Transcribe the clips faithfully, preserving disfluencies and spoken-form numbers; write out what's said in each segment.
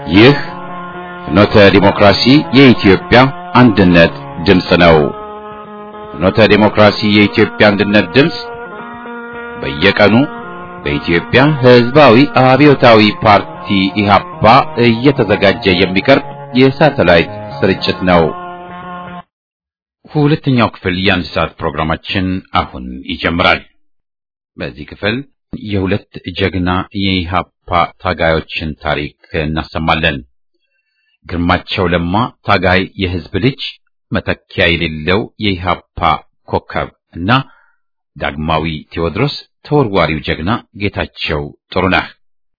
ይህ ፍኖተ ዲሞክራሲ የኢትዮጵያ አንድነት ድምፅ ነው። ፍኖተ ዲሞክራሲ የኢትዮጵያ አንድነት ድምፅ በየቀኑ በኢትዮጵያ ሕዝባዊ አብዮታዊ ፓርቲ ኢህአፓ እየተዘጋጀ የሚቀርብ የሳተላይት ስርጭት ነው። ሁለተኛው ክፍል የአንድ ሰዓት ፕሮግራማችን አሁን ይጀምራል። በዚህ ክፍል የሁለት ጀግና የኢህአፓ ታጋዮችን ታሪክ እናሰማለን። ግርማቸው ለማ ታጋይ የህዝብ ልጅ መተኪያ የሌለው የኢህአፓ ኮከብ እና ዳግማዊ ቴዎድሮስ ተወርዋሪው ጀግና ጌታቸው ጥሩነህ።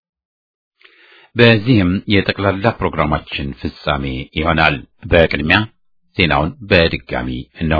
በዚህም የጠቅላላ ፕሮግራማችን ፍጻሜ ይሆናል። በቅድሚያ ዜናውን በድጋሚ እነሆ።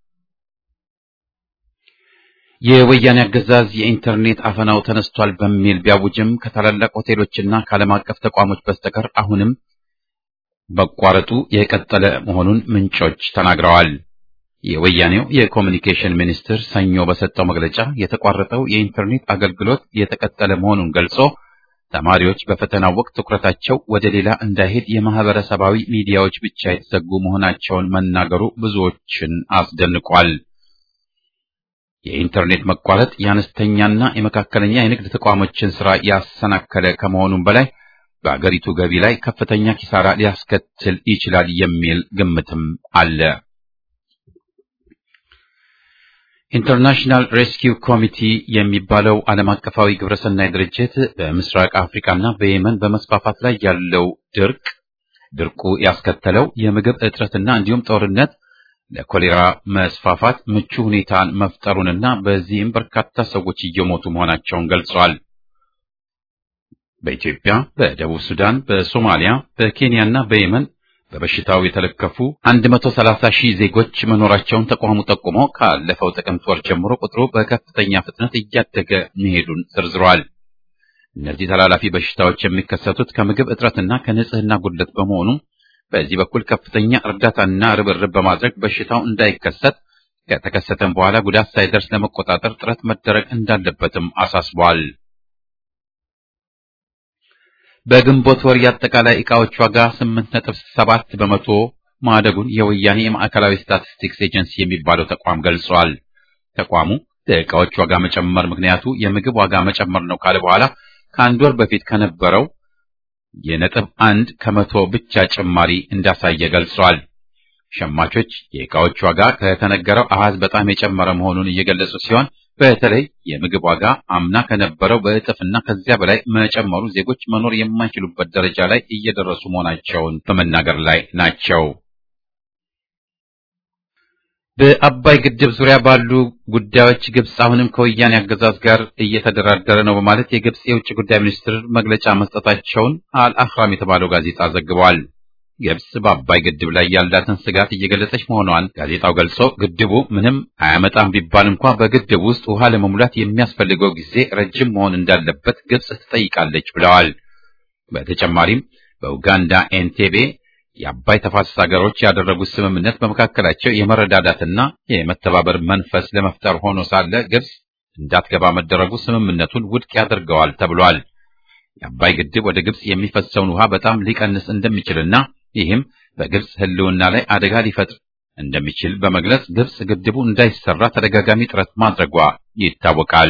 የወያኔ አገዛዝ የኢንተርኔት አፈናው ተነስቷል በሚል ቢያውጅም ከታላላቅ ሆቴሎችና ከዓለም አቀፍ ተቋሞች በስተቀር አሁንም መቋረጡ የቀጠለ መሆኑን ምንጮች ተናግረዋል። የወያኔው የኮሙኒኬሽን ሚኒስትር ሰኞ በሰጠው መግለጫ የተቋረጠው የኢንተርኔት አገልግሎት የተቀጠለ መሆኑን ገልጾ ተማሪዎች በፈተናው ወቅት ትኩረታቸው ወደ ሌላ እንዳይሄድ የማህበረሰባዊ ሚዲያዎች ብቻ የተዘጉ መሆናቸውን መናገሩ ብዙዎችን አስደንቋል። የኢንተርኔት መቋረጥ የአነስተኛና የመካከለኛ የንግድ ተቋሞችን ስራ ያሰናከለ ከመሆኑም በላይ በአገሪቱ ገቢ ላይ ከፍተኛ ኪሳራ ሊያስከትል ይችላል የሚል ግምትም አለ። ኢንተርናሽናል ሬስኪው ኮሚቲ የሚባለው ዓለም አቀፋዊ ግብረሰናይ ድርጅት በምስራቅ አፍሪካና በየመን በመስፋፋት ላይ ያለው ድርቅ ድርቁ ያስከተለው የምግብ እጥረትና እንዲሁም ጦርነት ለኮሌራ መስፋፋት ምቹ ሁኔታን መፍጠሩንና በዚህም በርካታ ሰዎች እየሞቱ መሆናቸውን ገልጸዋል። በኢትዮጵያ፣ በደቡብ ሱዳን፣ በሶማሊያ፣ በኬንያና በየመን በበሽታው የተለከፉ አንድ መቶ ሰላሳ ሺህ ዜጎች መኖራቸውን ተቋሙ ጠቁሞ ካለፈው ጥቅምት ወር ጀምሮ ቁጥሩ በከፍተኛ ፍጥነት እያደገ መሄዱን ዘርዝሯል። እነዚህ ተላላፊ በሽታዎች የሚከሰቱት ከምግብ እጥረትና ከንጽህና ጉድለት በመሆኑ በዚህ በኩል ከፍተኛ እርዳታና ርብርብ በማድረግ በሽታው እንዳይከሰት ከተከሰተም በኋላ ጉዳት ሳይደርስ ለመቆጣጠር ጥረት መደረግ እንዳለበትም አሳስቧል። በግንቦት ወር የአጠቃላይ ዕቃዎች ዋጋ ስምንት ነጥብ ሰባት በመቶ ማደጉን የወያኔ የማዕከላዊ ስታቲስቲክስ ኤጀንሲ የሚባለው ተቋም ገልጿል። ተቋሙ ለዕቃዎች ዋጋ መጨመር ምክንያቱ የምግብ ዋጋ መጨመር ነው ካለ በኋላ ከአንድ ወር በፊት ከነበረው የነጥብ አንድ ከመቶ ብቻ ጭማሪ እንዳሳየ ገልጿል። ሸማቾች የዕቃዎች ዋጋ ከተነገረው አሃዝ በጣም የጨመረ መሆኑን እየገለጹ ሲሆን በተለይ የምግብ ዋጋ አምና ከነበረው በእጥፍና ከዚያ በላይ መጨመሩ ዜጎች መኖር የማይችሉበት ደረጃ ላይ እየደረሱ መሆናቸውን በመናገር ላይ ናቸው። በአባይ ግድብ ዙሪያ ባሉ ጉዳዮች ግብጽ አሁንም ከወያኔ አገዛዝ ጋር እየተደራደረ ነው በማለት የግብጽ የውጭ ጉዳይ ሚኒስትር መግለጫ መስጠታቸውን አልአህራም የተባለው ጋዜጣ ዘግቧል። ግብጽ በአባይ ግድብ ላይ ያላትን ስጋት እየገለጸች መሆኗን ጋዜጣው ገልጾ ግድቡ ምንም አያመጣም ቢባል እንኳ በግድቡ ውስጥ ውሃ ለመሙላት የሚያስፈልገው ጊዜ ረጅም መሆን እንዳለበት ግብጽ ትጠይቃለች ብለዋል። በተጨማሪም በኡጋንዳ ኤንቴቤ የአባይ ተፋሰስ ሀገሮች ያደረጉት ስምምነት በመካከላቸው የመረዳዳትና የመተባበር መንፈስ ለመፍጠር ሆኖ ሳለ ግብጽ እንዳትገባ መደረጉ ስምምነቱን ውድቅ ያደርገዋል ተብሏል። የአባይ ግድብ ወደ ግብጽ የሚፈሰውን ውሃ በጣም ሊቀንስ እንደሚችልና ይህም በግብጽ ሕልውና ላይ አደጋ ሊፈጥር እንደሚችል በመግለጽ ግብጽ ግድቡ እንዳይሰራ ተደጋጋሚ ጥረት ማድረጓ ይታወቃል።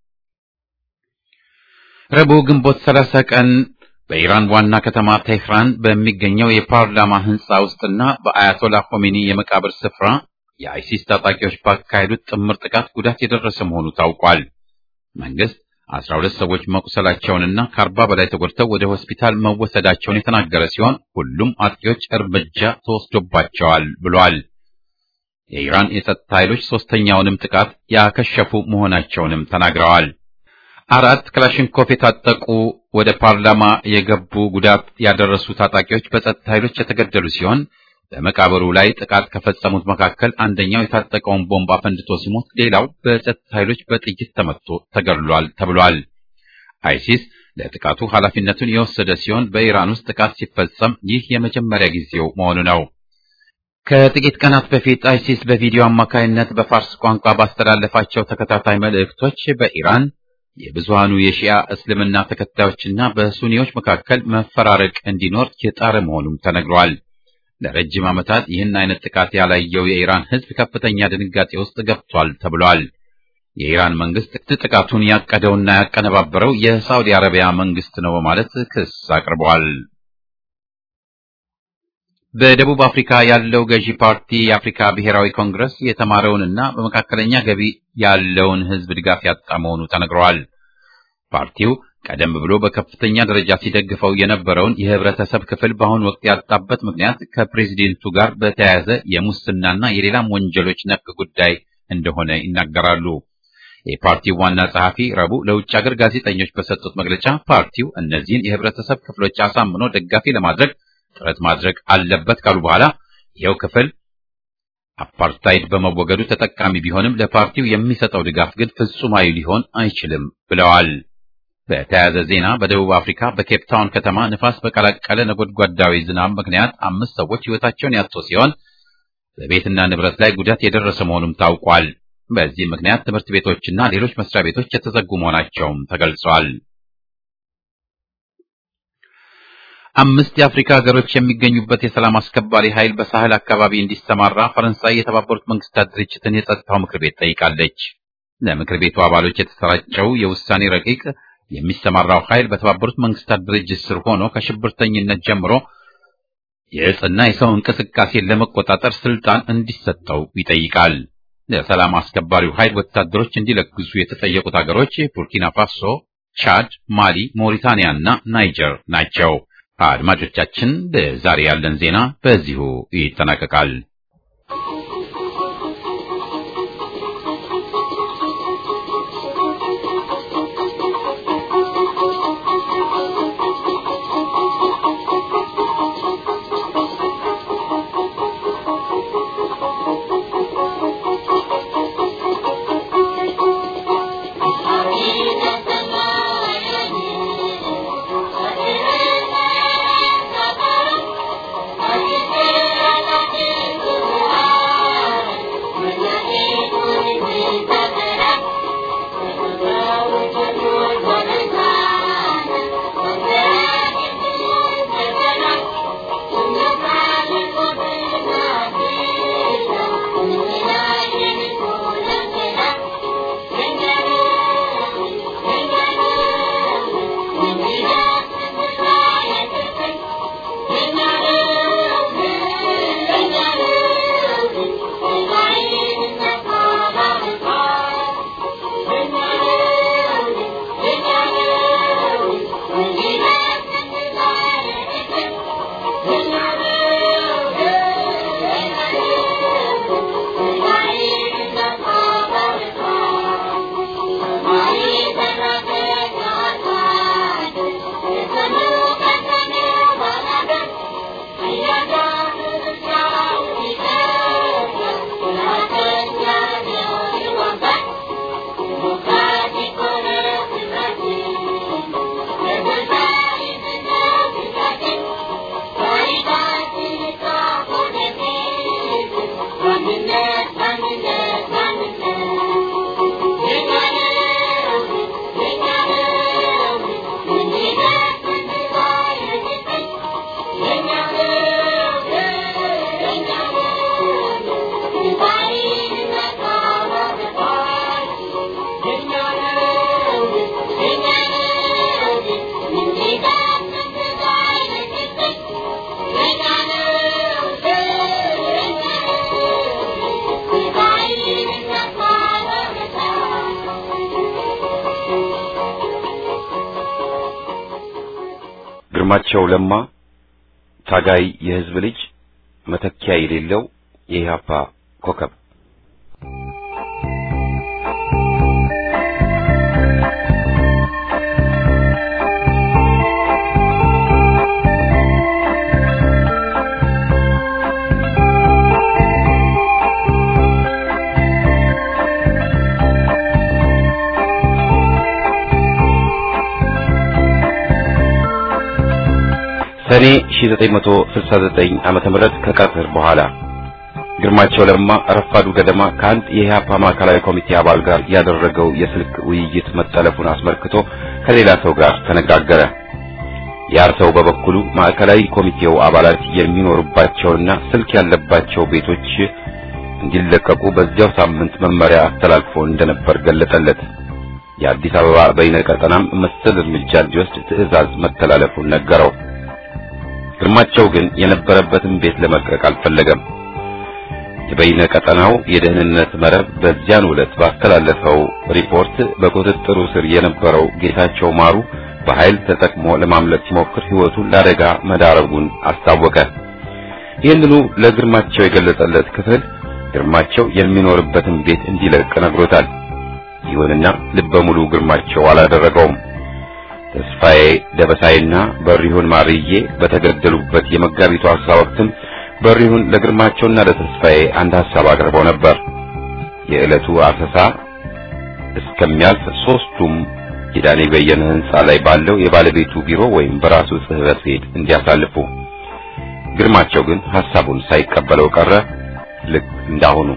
ረቡዕ ግንቦት ሰላሳ ቀን በኢራን ዋና ከተማ ቴህራን በሚገኘው የፓርላማ ሕንጻ ውስጥና በአያቶላ ኾሜኒ የመቃብር ስፍራ የአይሲስ ታጣቂዎች ባካሄዱት ጥምር ጥቃት ጉዳት የደረሰ መሆኑ ታውቋል። መንግስት አስራ ሁለት ሰዎች መቁሰላቸውንና ከአርባ በላይ ተጎድተው ወደ ሆስፒታል መወሰዳቸውን የተናገረ ሲሆን ሁሉም አጥቂዎች እርምጃ ተወስዶባቸዋል ብሏል። የኢራን የጸጥታ ኃይሎች ሶስተኛውንም ጥቃት ያከሸፉ መሆናቸውንም ተናግረዋል። አራት ክላሽንኮቭ የታጠቁ ወደ ፓርላማ የገቡ ጉዳት ያደረሱ ታጣቂዎች በጸጥታ ኃይሎች የተገደሉ ሲሆን በመቃብሩ ላይ ጥቃት ከፈጸሙት መካከል አንደኛው የታጠቀውን ቦምብ አፈንድቶ ሲሞት ሌላው በጸጥታ ኃይሎች በጥይት ተመትቶ ተገድሏል ተብሏል። አይሲስ ለጥቃቱ ኃላፊነቱን የወሰደ ሲሆን በኢራን ውስጥ ጥቃት ሲፈጸም ይህ የመጀመሪያ ጊዜው መሆኑ ነው። ከጥቂት ቀናት በፊት አይሲስ በቪዲዮ አማካይነት በፋርስ ቋንቋ ባስተላለፋቸው ተከታታይ መልእክቶች በኢራን የብዙሃኑ የሺያ እስልምና ተከታዮችና በሱኒዎች መካከል መፈራረቅ እንዲኖር የጣረ መሆኑም ተነግሯል። ለረጅም ዓመታት ይህን አይነት ጥቃት ያላየው የኢራን ሕዝብ ከፍተኛ ድንጋጤ ውስጥ ገብቷል ተብሏል። የኢራን መንግስት ጥቃቱን ያቀደውና ያቀነባበረው የሳውዲ አረቢያ መንግስት ነው በማለት ክስ አቅርቧል። በደቡብ አፍሪካ ያለው ገዢ ፓርቲ የአፍሪካ ብሔራዊ ኮንግረስ የተማረውንና በመካከለኛ ገቢ ያለውን ሕዝብ ድጋፍ ያጣ መሆኑ ተነግሯል። ፓርቲው ቀደም ብሎ በከፍተኛ ደረጃ ሲደግፈው የነበረውን የህብረተሰብ ክፍል በአሁኑ ወቅት ያጣበት ምክንያት ከፕሬዝደንቱ ጋር በተያያዘ የሙስናና የሌላም ወንጀሎች ነክ ጉዳይ እንደሆነ ይናገራሉ። የፓርቲው ዋና ጸሐፊ ረቡዕ ለውጭ ሀገር ጋዜጠኞች በሰጡት መግለጫ ፓርቲው እነዚህን የህብረተሰብ ክፍሎች አሳምኖ ደጋፊ ለማድረግ ጥረት ማድረግ አለበት ካሉ በኋላ ይኸው ክፍል አፓርታይድ በመወገዱ ተጠቃሚ ቢሆንም ለፓርቲው የሚሰጠው ድጋፍ ግን ፍጹማዊ ሊሆን አይችልም ብለዋል። በተያያዘ ዜና በደቡብ አፍሪካ በኬፕ ታውን ከተማ ንፋስ በቀላቀለ ነጎድጓዳዊ ዝናብ ምክንያት አምስት ሰዎች ሕይወታቸውን ያጡ ሲሆን በቤትና ንብረት ላይ ጉዳት የደረሰ መሆኑም ታውቋል። በዚህ ምክንያት ትምህርት ቤቶችና ሌሎች መስሪያ ቤቶች የተዘጉ መሆናቸውም ተገልጿል። አምስት የአፍሪካ ሀገሮች የሚገኙበት የሰላም አስከባሪ ኃይል በሳህል አካባቢ እንዲሰማራ ፈረንሳይ የተባበሩት መንግስታት ድርጅትን የጸጥታው ምክር ቤት ጠይቃለች። ለምክር ቤቱ አባሎች የተሰራጨው የውሳኔ ረቂቅ የሚሰማራው ኃይል በተባበሩት መንግስታት ድርጅት ስር ሆኖ ከሽብርተኝነት ጀምሮ የእጽና የሰው እንቅስቃሴን ለመቆጣጠር ስልጣን እንዲሰጠው ይጠይቃል። ለሰላም አስከባሪው ኃይል ወታደሮች እንዲለግሱ የተጠየቁት ሀገሮች ቡርኪና ፋሶ፣ ቻድ፣ ማሊ፣ ሞሪታኒያ እና ናይጀር ናቸው። አድማጮቻችን ለዛሬ ያለን ዜና በዚሁ ይጠናቀቃል። ግርማቸው ለማ ታጋይ የህዝብ ልጅ መተኪያ የሌለው የኢህአፓ ኮከብ ሰኔ ሺህ ዘጠኝ መቶ ስልሳ ዘጠኝ ዓመተ ምህረት ከቀትር በኋላ ግርማቸው ለማ ረፋዱ ገደማ ከአንድ የኢህአፓ ማዕከላዊ ኮሚቴ አባል ጋር ያደረገው የስልክ ውይይት መጠለፉን አስመልክቶ ከሌላ ሰው ጋር ተነጋገረ። ያ ሰው በበኩሉ ማዕከላዊ ኮሚቴው አባላት የሚኖሩባቸውና ስልክ ያለባቸው ቤቶች እንዲለቀቁ በዚያው ሳምንት መመሪያ አስተላልፎ እንደነበር ገለጸለት። የአዲስ አበባ በይነ ቀጠናም መሰል እርምጃ እንዲወስድ ትዕዛዝ መተላለፉን ነገረው። ግርማቸው ግን የነበረበትን ቤት ለመልቀቅ አልፈለገም። የበይነ ቀጠናው የደህንነት መረብ በዚያን ዕለት ባስተላለፈው ሪፖርት በቁጥጥሩ ስር የነበረው ጌታቸው ማሩ በኃይል ተጠቅሞ ለማምለጥ ሲሞክር ሕይወቱን ለአደጋ መዳረጉን አስታወቀ። ይህንኑ ለግርማቸው የገለጸለት ክፍል ግርማቸው የሚኖርበትን ቤት እንዲለቅ ነግሮታል። ይሁንና ልበ ሙሉ ግርማቸው አላደረገውም። ተስፋዬ ደበሳይና በሪሁን ማርዬ በተገደሉበት የመጋቢቱ አስራ ወቅትም በሪሁን ለግርማቸውና ለተስፋዬ አንድ ሐሳብ አቅርበው ነበር። የዕለቱ አሰሳ እስከሚያልፍ ሶስቱም ኪዳኔ በየነ ህንጻ ላይ ባለው የባለቤቱ ቢሮ ወይም በራሱ ጽሕፈት ቤት እንዲያሳልፉ። ግርማቸው ግን ሐሳቡን ሳይቀበለው ቀረ። ልክ እንዳሁኑ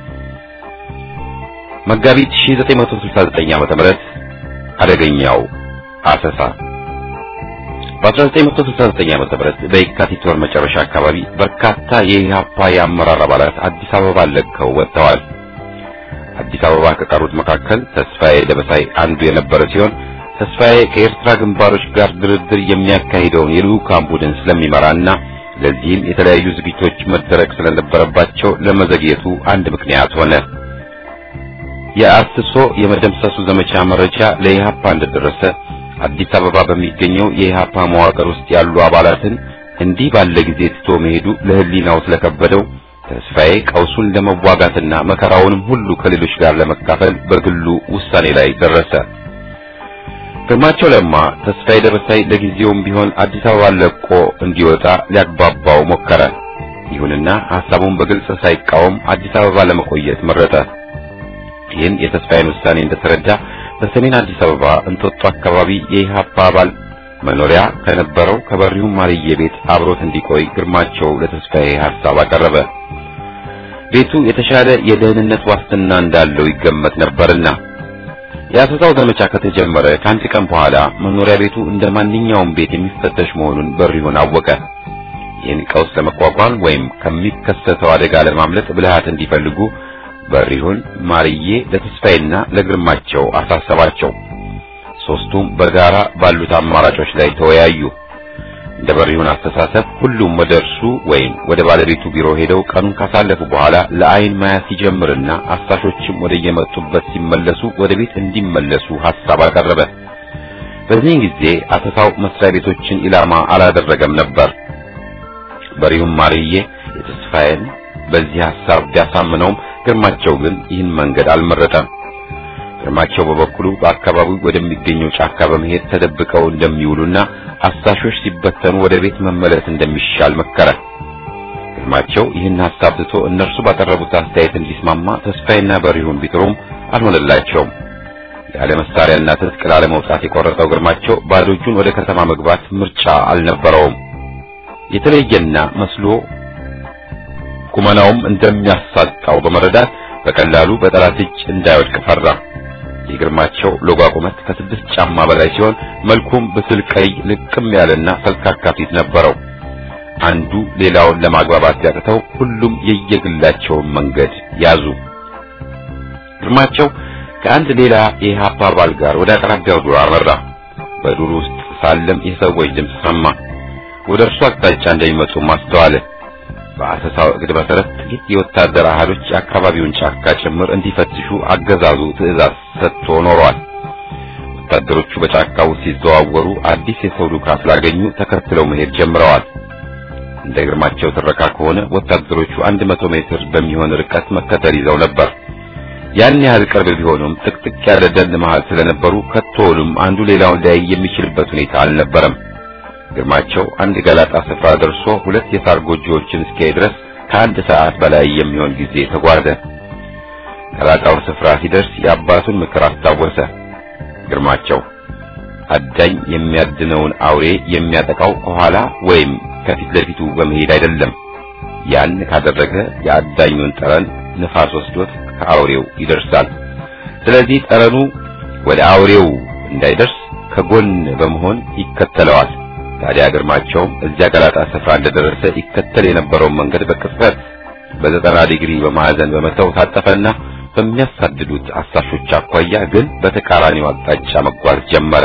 መጋቢት ሺህ ዘጠኝ መቶ ስልሳ ዘጠኝ ዓመተ ምህረት አደገኛው አሰሳ። በአስራ ዘጠኝ መቶ ስልሳ ዘጠኝ ዓመተ ምህረት በየካቲት ወር መጨረሻ አካባቢ በርካታ የኢህአፓ የአመራር አባላት አዲስ አበባ ለቀው ወጥተዋል። አዲስ አበባ ከቀሩት መካከል ተስፋዬ ደበሳይ አንዱ የነበረ ሲሆን ተስፋዬ ከኤርትራ ግንባሮች ጋር ድርድር የሚያካሂደውን የልዑካን ቡድን ስለሚመራና ለዚህም የተለያዩ ዝግጅቶች መደረግ ስለነበረባቸው ለመዘግየቱ አንድ ምክንያት ሆነ። የአስሶ የመደምሰሱ ዘመቻ መረጃ ለኢህአፓ እንደደረሰ አዲስ አበባ በሚገኘው የኢህአፓ መዋቅር ውስጥ ያሉ አባላትን እንዲህ ባለ ጊዜ ትቶ መሄዱ ለህሊናው ስለከበደው ተስፋዬ ቀውሱን ለመዋጋትና መከራውንም ሁሉ ከሌሎች ጋር ለመካፈል በግሉ ውሳኔ ላይ ደረሰ። ግርማቸው ለማ ተስፋዬ ደበሳይ ለጊዜውም ቢሆን አዲስ አበባ ለቆ እንዲወጣ ሊያግባባው ሞከረ። ይሁንና ሐሳቡን በግልጽ ሳይቃወም አዲስ አበባ ለመቆየት መረጠ። ይህን የተስፋዬን ውሳኔ እንደተረዳ በሰሜን አዲስ አበባ እንጦጦ አካባቢ የኢህአፓ አባል መኖሪያ ከነበረው ከበሪሁን ማርዬ ቤት አብሮት እንዲቆይ ግርማቸው ለተስፋዬ ሐሳብ አቀረበ። ቤቱ የተሻለ የደህንነት ዋስትና እንዳለው ይገመት ነበርና የአሰሳው ዘመቻ ከተጀመረ ከአንድ ቀን በኋላ መኖሪያ ቤቱ እንደማንኛውም ቤት የሚፈተሽ መሆኑን በሪሁን አወቀ። ይህን ቀውስ ለመቋቋም ወይም ከሚከሰተው አደጋ ለማምለጥ ብልሃት እንዲፈልጉ በሪሁን ማርዬ ለተስፋዬና ለግርማቸው አሳሰባቸው። ሶስቱም በጋራ ባሉት አማራጮች ላይ ተወያዩ። እንደ በሪሁን አስተሳሰብ ሁሉም ወደ እርሱ ወይም ወደ ባለቤቱ ቢሮ ሄደው ቀኑን ካሳለፉ በኋላ ለአይን ማያ ሲጀምርና አሳሾችም ወደ የመጡበት ሲመለሱ ወደ ቤት እንዲመለሱ ሐሳብ አቀረበ። በዚህ ጊዜ አሰሳው መስሪያ ቤቶችን ኢላማ አላደረገም ነበር። በሪሁን ማርዬ የተስፋዬን በዚህ ሐሳብ ቢያሳምነውም ግርማቸው ግን ይህን መንገድ አልመረጠም። ግርማቸው በበኩሉ በአካባቢው ወደሚገኘው ጫካ በመሄድ ተደብቀው እንደሚውሉና አሳሾች ሲበተኑ ወደ ቤት መመለስ እንደሚሻል መከረ። ግርማቸው ይህን ሐሳብ ትቶ እነርሱ ባቀረቡት አስተያየት እንዲስማማ ተስፋዬና በሪሁን ቢጥሩም አልሆነላቸውም። ያለ መሳሪያና ትጥቅ ላለመውጣት የቆረጠው ግርማቸው ባዶ እጁን ወደ ከተማ መግባት ምርጫ አልነበረውም። የተለየና መስሎ ቁመናውም እንደሚያሳጣው በመረዳት በቀላሉ በጠላት እጅ እንዳይወድቅ ፈራ። የግርማቸው ሎጋ ቁመት ከስድስት ጫማ በላይ ሲሆን መልኩም ብስል ቀይ ልቅም ያለና ሰልካካ ፊት ነበረው። አንዱ ሌላውን ለማግባባት ያቅተው ሁሉም የየግላቸውን መንገድ ያዙ። ግርማቸው ከአንድ ሌላ የኢህአፓ አባል ጋር ወደ አቅራቢያው ዱር አመራ። በዱር ውስጥ ሳለም የሰዎች ድምፅ ሰማ። ወደ እርሱ አቅጣጫ እንደሚመጡ ማስተዋለ። በአሰሳው እቅድ መሰረት ጥቂት የወታደር አሃዶች አካባቢውን ጫካ ጭምር እንዲፈትሹ አገዛዙ ትዕዛዝ ሰጥቶ ኖሯል። ወታደሮቹ በጫካው ሲዘዋወሩ አዲስ የሰው ዱካ ስላገኙ ተከትለው መሄድ ጀምረዋል። እንደ ግርማቸው ትረካ ከሆነ ወታደሮቹ አንድ መቶ ሜትር በሚሆን ርቀት መከተል ይዘው ነበር። ያን ያህል ቅርብ ቢሆኑም ጥቅጥቅ ያለ ደን መሃል ስለነበሩ ከቶውንም አንዱ ሌላውን ላይ የሚችልበት ሁኔታ አልነበረም። ግርማቸው አንድ ገላጣ ስፍራ ደርሶ ሁለት የሳር ጎጆዎችን እስኪያይ ድረስ ከአንድ ሰዓት በላይ የሚሆን ጊዜ ተጓዘ። ገላጣው ስፍራ ሲደርስ የአባቱን ምክር አስታወሰ። ግርማቸው አዳኝ የሚያድነውን አውሬ የሚያጠቃው ከኋላ ወይም ከፊት ለፊቱ በመሄድ አይደለም፣ ያን ካደረገ የአዳኙን ጠረን ንፋስ ወስዶት ከአውሬው ይደርሳል። ስለዚህ ጠረኑ ወደ አውሬው እንዳይደርስ ከጎን በመሆን ይከተለዋል። ታዲያ ግርማቸውም እዚያ ገላጣ ስፍራ እንደደረሰ ይከተል የነበረውን መንገድ በቅጽበት በዘጠና ዲግሪ በማዕዘን በመተው ታጠፈና በሚያሳድዱት አሳሾች አኳያ ግን በተቃራኒው አቅጣጫ መጓዝ ጀመረ።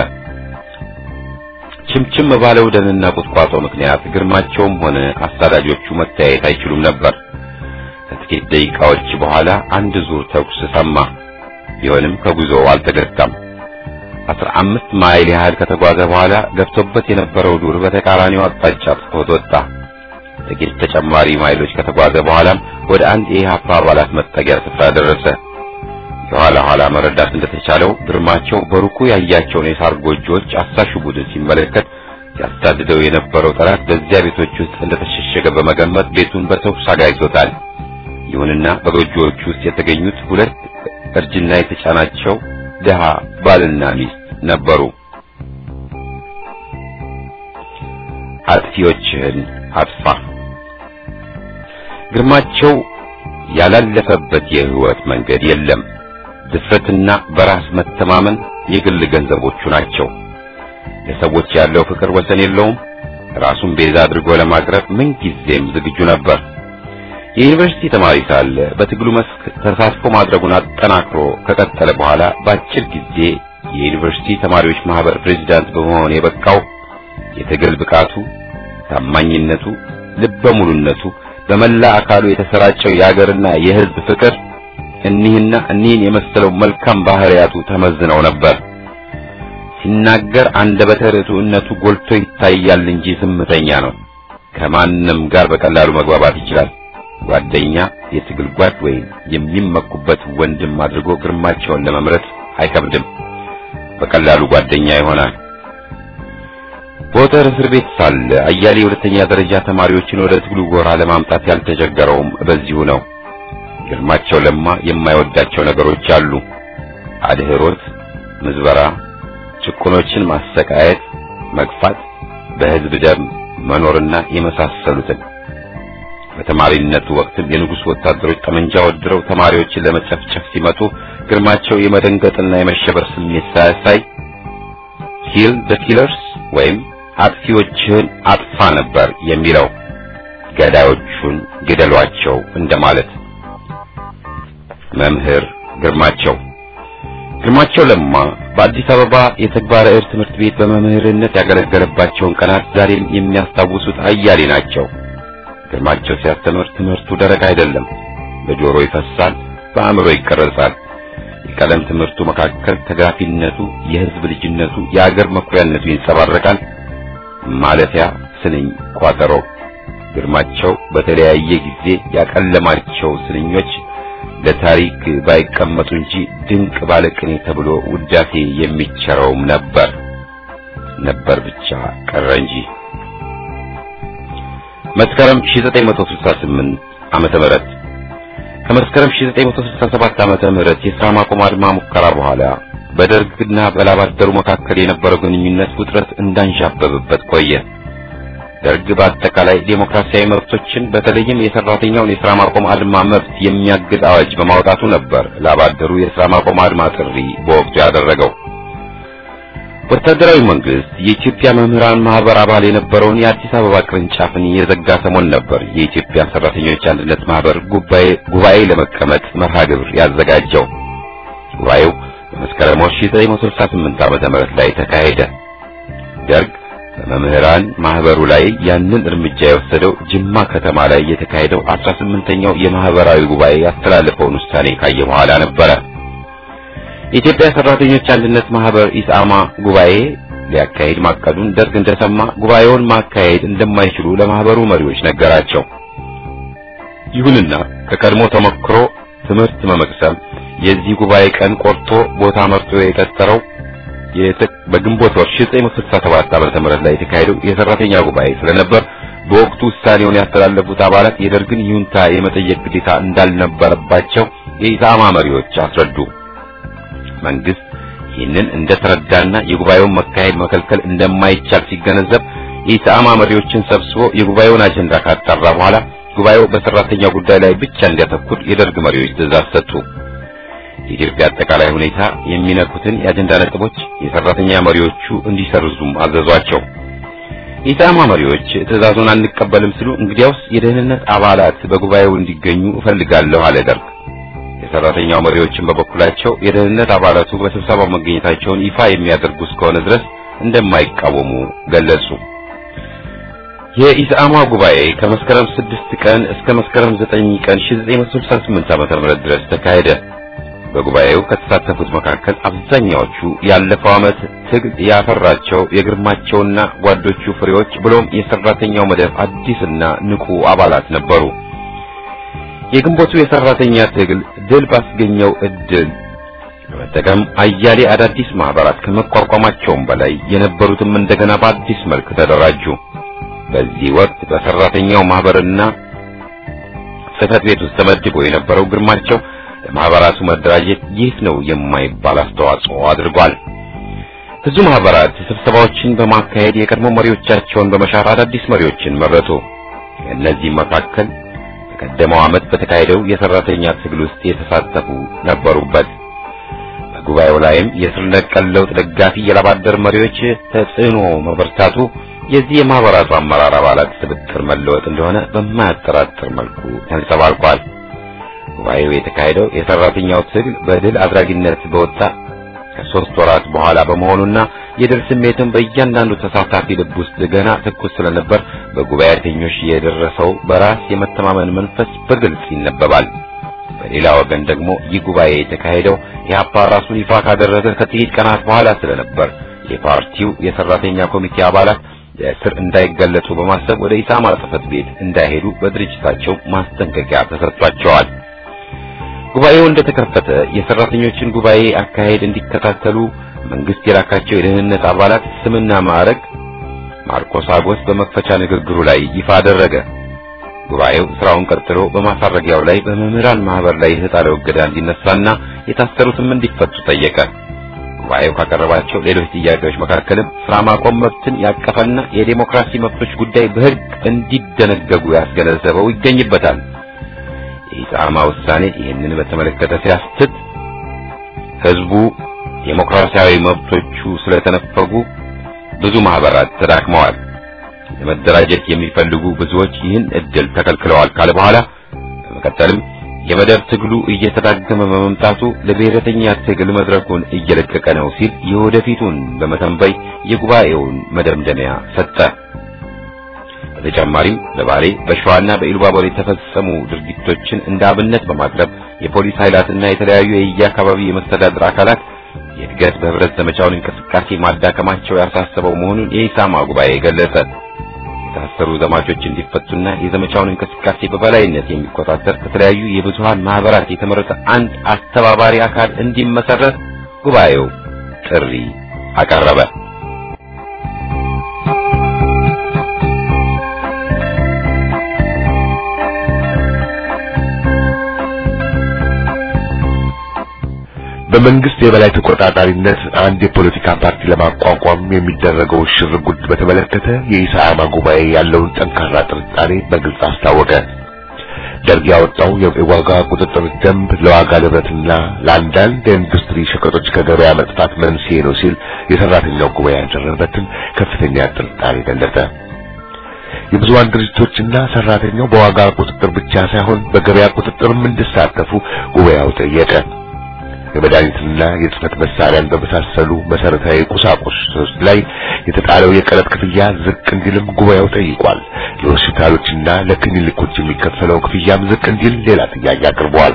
ችምችም ባለው ደንና ቁጥቋጦ ምክንያት ግርማቸውም ሆነ አሳዳጆቹ መታየት አይችሉም ነበር። ከጥቂት ደቂቃዎች በኋላ አንድ ዙር ተኩስ ሰማ። ቢሆንም ከጉዞው አልተገታም። አስራ አምስት ማይል ያህል ከተጓዘ በኋላ ገብቶበት የነበረው ዱር በተቃራኒው አቅጣጫ ተቆጥ ወጣ። ጥቂት ተጨማሪ ማይሎች ከተጓዘ በኋላም ወደ አንድ የኢህአፓ አባላት መጠጊያ ስፍራ ደረሰ። የኋላ ኋላ መረዳት እንደተቻለው ግርማቸው በሩቁ ያያቸውን የሳር ጎጆዎች አሳሹ ቡድን ሲመለከት ያሳድደው የነበረው ጠላት በዚያ ቤቶች ውስጥ እንደተሸሸገ በመገመት ቤቱን በተኩስ አጋይቶታል። ይሁንና በጎጆዎቹ ውስጥ የተገኙት ሁለት እርጅና የተጫናቸው ደሃ ባልና ሚስት ነበሩ። አጥፊዎችህን አጥፋ። ግርማቸው ያላለፈበት የህይወት መንገድ የለም። ድፍረትና በራስ መተማመን የግል ገንዘቦቹ ናቸው። ለሰዎች ያለው ፍቅር ወሰን የለውም። ራሱን ቤዛ አድርጎ ለማቅረብ ምንጊዜም ዝግጁ ነበር። የዩኒቨርሲቲ ተማሪ ሳለ በትግሉ መስክ ተሳትፎ ማድረጉን አጠናክሮ ከቀጠለ በኋላ በአጭር ጊዜ የዩኒቨርሲቲ ተማሪዎች ማህበር ፕሬዝዳንት በመሆን የበቃው የትግል ብቃቱ፣ ታማኝነቱ፣ ልበ ሙሉነቱ፣ በመላ አካሉ የተሰራጨው የአገርና የህዝብ ፍቅር እኒህና እኒህን የመሰለው መልካም ባህሪያቱ ተመዝነው ነበር። ሲናገር አንደበተ ርቱዕነቱ ጎልቶ ይታያል እንጂ ዝምተኛ ነው። ከማንም ጋር በቀላሉ መግባባት ይችላል። ጓደኛ፣ የትግል ጓድ ወይም የሚመኩበት ወንድም አድርጎ ግርማቸውን ለመምረጥ አይከብድም። በቀላሉ ጓደኛ ይሆናል። በወተር እስር ቤት ሳለ አያሌ ሁለተኛ ደረጃ ተማሪዎችን ወደ ትግሉ ጎራ ለማምጣት ያልተቸገረውም በዚሁ ነው። ግርማቸው ለማ የማይወዳቸው ነገሮች አሉ። አድህሮት፣ ምዝበራ፣ ጭቁኖችን ማሰቃየት፣ መግፋት፣ በህዝብ ደም መኖርና የመሳሰሉትን። በተማሪነቱ ወቅትም የንጉሥ ወታደሮች ጠመንጃ ወድረው ተማሪዎችን ለመጨፍጨፍ ሲመጡ ግርማቸው የመደንገጥና የመሸበር ስሜት ሳያሳይ ኪል ዘ ኪለርስ ወይም አጥፊዎችን አጥፋ ነበር የሚለው። ገዳዮቹን ግደሏቸው እንደማለት። መምህር ግርማቸው ግርማቸው ለማ በአዲስ አበባ የተግባረ ዕድ ትምህርት ቤት በመምህርነት ያገለገለባቸውን ቀናት ዛሬም የሚያስታውሱት አያሌ ናቸው። ግርማቸው ሲያስተምር ትምህርቱ ደረቅ አይደለም። በጆሮ ይፈሳል፣ በአእምሮ ይቀረጻል። የቀለም ትምህርቱ መካከል ተጋፊነቱ፣ የህዝብ ልጅነቱ፣ የአገር መኩሪያነቱ ይንጸባረቃል። ማለፊያ ስንኝ ቋጠሮ። ግርማቸው በተለያየ ጊዜ ያቀለማቸው ስንኞች ለታሪክ ባይቀመጡ እንጂ ድንቅ ባለቅኔ ተብሎ ውዳሴ የሚቸረውም ነበር ነበር ብቻ ቀረ እንጂ። መስከረም ሺህ ዘጠኝ መቶ ስልሳ ስምንት ዓመተ ምህረት ከመስከረም ሺህ ዘጠኝ መቶ ስልሳ ሰባት ዓመተ ምህረት የሥራ ማቆም አድማ ሙከራ በኋላ በደርግና በላባደሩ መካከል የነበረው ግንኙነት ውጥረት እንዳንዣበበበት ቆየ። ደርግ በአጠቃላይ ዴሞክራሲያዊ መብቶችን በተለይም የሰራተኛውን የሥራ ማቆም አድማ መብት የሚያግድ አዋጅ በማውጣቱ ነበር ላባደሩ የሥራ ማቆም አድማ ጥሪ በወቅቱ ያደረገው። ወታደራዊ መንግስት የኢትዮጵያ መምህራን ማህበር አባል የነበረውን የአዲስ አበባ ቅርንጫፍን የዘጋ ሰሞን ነበር የኢትዮጵያ ሰራተኞች አንድነት ማህበር ጉባኤ ጉባኤ ለመቀመጥ መርሃ ግብር ያዘጋጀው። ጉባኤው በመስከረም ሺህ ዘጠኝ መቶ ስልሳ ስምንት ዓመተ ምህረት ላይ ተካሄደ። ደርግ በመምህራን ማህበሩ ላይ ያንን እርምጃ የወሰደው ጅማ ከተማ ላይ የተካሄደው አስራ ስምንተኛው የማህበራዊ ጉባኤ ያስተላለፈውን ውሳኔ ካየ በኋላ ነበር። የኢትዮጵያ ሰራተኞች አንድነት ማህበር ኢሳማ ጉባኤ ሊያካሂድ ማቀዱን ደርግ እንደሰማ ጉባኤውን ማካሄድ እንደማይችሉ ለማህበሩ መሪዎች ነገራቸው። ይሁንና ከቀድሞ ተመክሮ ትምህርት መመቅሰም የዚህ ጉባኤ ቀን ቆርጦ ቦታ መርጦ የቀጠረው በግንቦት ወር ሺህ ዘጠኝ መቶ ስልሳ ሰባት ዓመተ ምህረት ላይ የተካሄደው የሰራተኛ ጉባኤ ስለነበር በወቅቱ ውሳኔውን ያስተላለፉት አባላት የደርግን ይሁንታ የመጠየቅ ግዴታ እንዳልነበረባቸው የኢሳማ መሪዎች አስረዱ። መንግስት ይህንን እንደተረዳና የጉባኤውን መካሄድ መከልከል እንደማይቻል ሲገነዘብ የኢሳማ መሪዎችን ሰብስቦ የጉባኤውን አጀንዳ ካጣራ በኋላ ጉባኤው በሰራተኛው ጉዳይ ላይ ብቻ እንዲያተኩር የደርግ መሪዎች ትዕዛዝ ሰጡ። የኢትዮጵያ አጠቃላይ ሁኔታ የሚነኩትን የአጀንዳ ነጥቦች የሰራተኛ መሪዎቹ እንዲሰርዙም አዘዟቸው። የኢሳማ መሪዎች ትዕዛዙን አንቀበልም ሲሉ እንግዲያውስ የደህንነት አባላት በጉባኤው እንዲገኙ እፈልጋለሁ አለ ደርግ። የሰራተኛው መሪዎችን በበኩላቸው የደህንነት አባላቱ በስብሰባው መገኘታቸውን ይፋ የሚያደርጉ እስከሆነ ድረስ እንደማይቃወሙ ገለጹ። የኢሳማ ጉባኤ ከመስከረም ስድስት ቀን እስከ መስከረም ዘጠኝ ቀን ሺህ ዘጠኝ መቶ ስልሳ ስምንት ዓመተ ምህረት ድረስ ተካሄደ። በጉባኤው ከተሳተፉት መካከል አብዛኛዎቹ ያለፈው ዓመት ትግል ያፈራቸው የግርማቸውና ጓዶቹ ፍሬዎች ብሎም የሰራተኛው መደብ አዲስና ንቁ አባላት ነበሩ። የግንቦቱ የሰራተኛ ትግል ድል ባስገኘው እድል በመጠቀም አያሌ አዳዲስ ማህበራት ከመቋቋማቸውም በላይ የነበሩትም እንደገና በአዲስ መልክ ተደራጁ። በዚህ ወቅት በሰራተኛው ማህበርና ጽሕፈት ቤት ውስጥ ተመድቦ የነበረው ግርማቸው ለማህበራቱ መደራጀት ይህ ነው የማይባል አስተዋጽኦ አድርጓል። ብዙ ማህበራት ስብሰባዎችን በማካሄድ የቀድሞ መሪዎቻቸውን በመሻር አዳዲስ መሪዎችን መረጡ። ከእነዚህ መካከል በቀደመው ዓመት በተካሄደው የሰራተኛ ትግል ውስጥ የተሳተፉ ነበሩበት። በጉባኤው ላይም የስር ነቀል ለውጥ ደጋፊ የላባደር መሪዎች ተጽዕኖ መበርታቱ የዚህ የማህበራቱ አመራር አባላት ስብጥር መለወጥ እንደሆነ በማያጠራጥር መልኩ ተንጸባርቋል። ጉባኤው የተካሄደው የሰራተኛው ትግል በድል አድራጊነት በወጣ ከሶስት ወራት በኋላ በመሆኑና የድል ስሜትም በእያንዳንዱ ተሳታፊ ልብ ውስጥ ገና ትኩስ ስለነበር በጉባኤተኞች የደረሰው በራስ የመተማመን መንፈስ በግልጽ ይነበባል። በሌላ ወገን ደግሞ ይህ ጉባኤ የተካሄደው የአፓ ራሱን ይፋ ካደረገ ከጥቂት ቀናት በኋላ ስለነበር የፓርቲው የሰራተኛ ኮሚቴ አባላት ለእስር እንዳይገለጹ በማሰብ ወደ ኢሳማ ጽሕፈት ቤት እንዳይሄዱ በድርጅታቸው ማስጠንቀቂያ ተሰጥቷቸዋል። ጉባኤው እንደተከፈተ የሰራተኞችን ጉባኤ አካሄድ እንዲከታተሉ መንግስት የላካቸው የደህንነት አባላት ስምና ማዕረግ ማርቆስ አጎስ በመክፈቻ ንግግሩ ላይ ይፋ አደረገ። ጉባኤው ስራውን ቀጥሎ በማሳረጊያው ላይ በመምህራን ማህበር ላይ የተጣለው እገዳ እንዲነሳና የታሰሩትም እንዲፈቱ ጠየቀ። ጉባኤው ካቀረባቸው ሌሎች ጥያቄዎች መካከልም ስራ ማቆም መብትን ያቀፈና የዲሞክራሲ መብቶች ጉዳይ በሕግ እንዲደነገጉ ያስገነዘበው ይገኝበታል። የኢሳማ ውሳኔ ይህንን በተመለከተ ሲያስትት ህዝቡ ዲሞክራሲያዊ መብቶቹ ስለተነፈጉ ብዙ ማህበራት ተዳክመዋል፣ ለመደራጀት የሚፈልጉ ብዙዎች ይህን እድል ተከልክለዋል ካለ በኋላ በመቀጠልም የመደብ ትግሉ እየተዳገመ በመምጣቱ ለብሔረተኛ ትግል መድረኩን እየለቀቀ ነው ሲል የወደፊቱን በመተንበይ የጉባኤውን መደምደሚያ ሰጠ። በተጨማሪም በባሌ በሸዋና በኢሉባቦር የተፈጸሙ ድርጊቶችን እንደ አብነት በማቅረብ የፖሊስ ኃይላትና የተለያዩ የየአካባቢ የመስተዳድር አካላት የእድገት በህብረት ዘመቻውን እንቅስቃሴ ማዳከማቸው ያሳሰበው መሆኑን የኢሳማ ጉባኤ ገለጸ። የታሰሩ ዘማቾች እንዲፈቱና የዘመቻውን እንቅስቃሴ በበላይነት የሚቆጣጠር ከተለያዩ የብዙሃን ማህበራት የተመረጠ አንድ አስተባባሪ አካል እንዲመሰረት ጉባኤው ጥሪ አቀረበ። በመንግስት የበላይ ተቆጣጣሪነት አንድ የፖለቲካ ፓርቲ ለማቋቋም የሚደረገው ሽርጉድ በተመለከተ የኢሳማ ጉባኤ ያለውን ጠንካራ ጥርጣሬ በግልጽ አስታወቀ። ደርግ ያወጣው የዋጋ ቁጥጥር ደንብ ለዋጋ ንረትና ለአንዳንድ የኢንዱስትሪ ሸቀጦች ከገበያ መጥፋት መንስኤ ነው ሲል የሰራተኛው ጉባኤ ያደረበትን ከፍተኛ ጥርጣሬ ገለጸ። የብዙሃን ድርጅቶችና ሰራተኛው በዋጋ ቁጥጥር ብቻ ሳይሆን በገበያ ቁጥጥርም እንዲሳተፉ ጉባኤው ጠየቀ። የመድኃኒትና የጽህፈት መሳሪያን በመሳሰሉ መሰረታዊ ቁሳቁሶች ላይ የተጣለው የቀረጥ ክፍያ ዝቅ እንዲልም ጉባኤው ጠይቋል። ለሆስፒታሎችና ለክሊኒኮች የሚከፈለው ክፍያም ዝቅ እንዲል ሌላ ጥያቄ አቅርበዋል።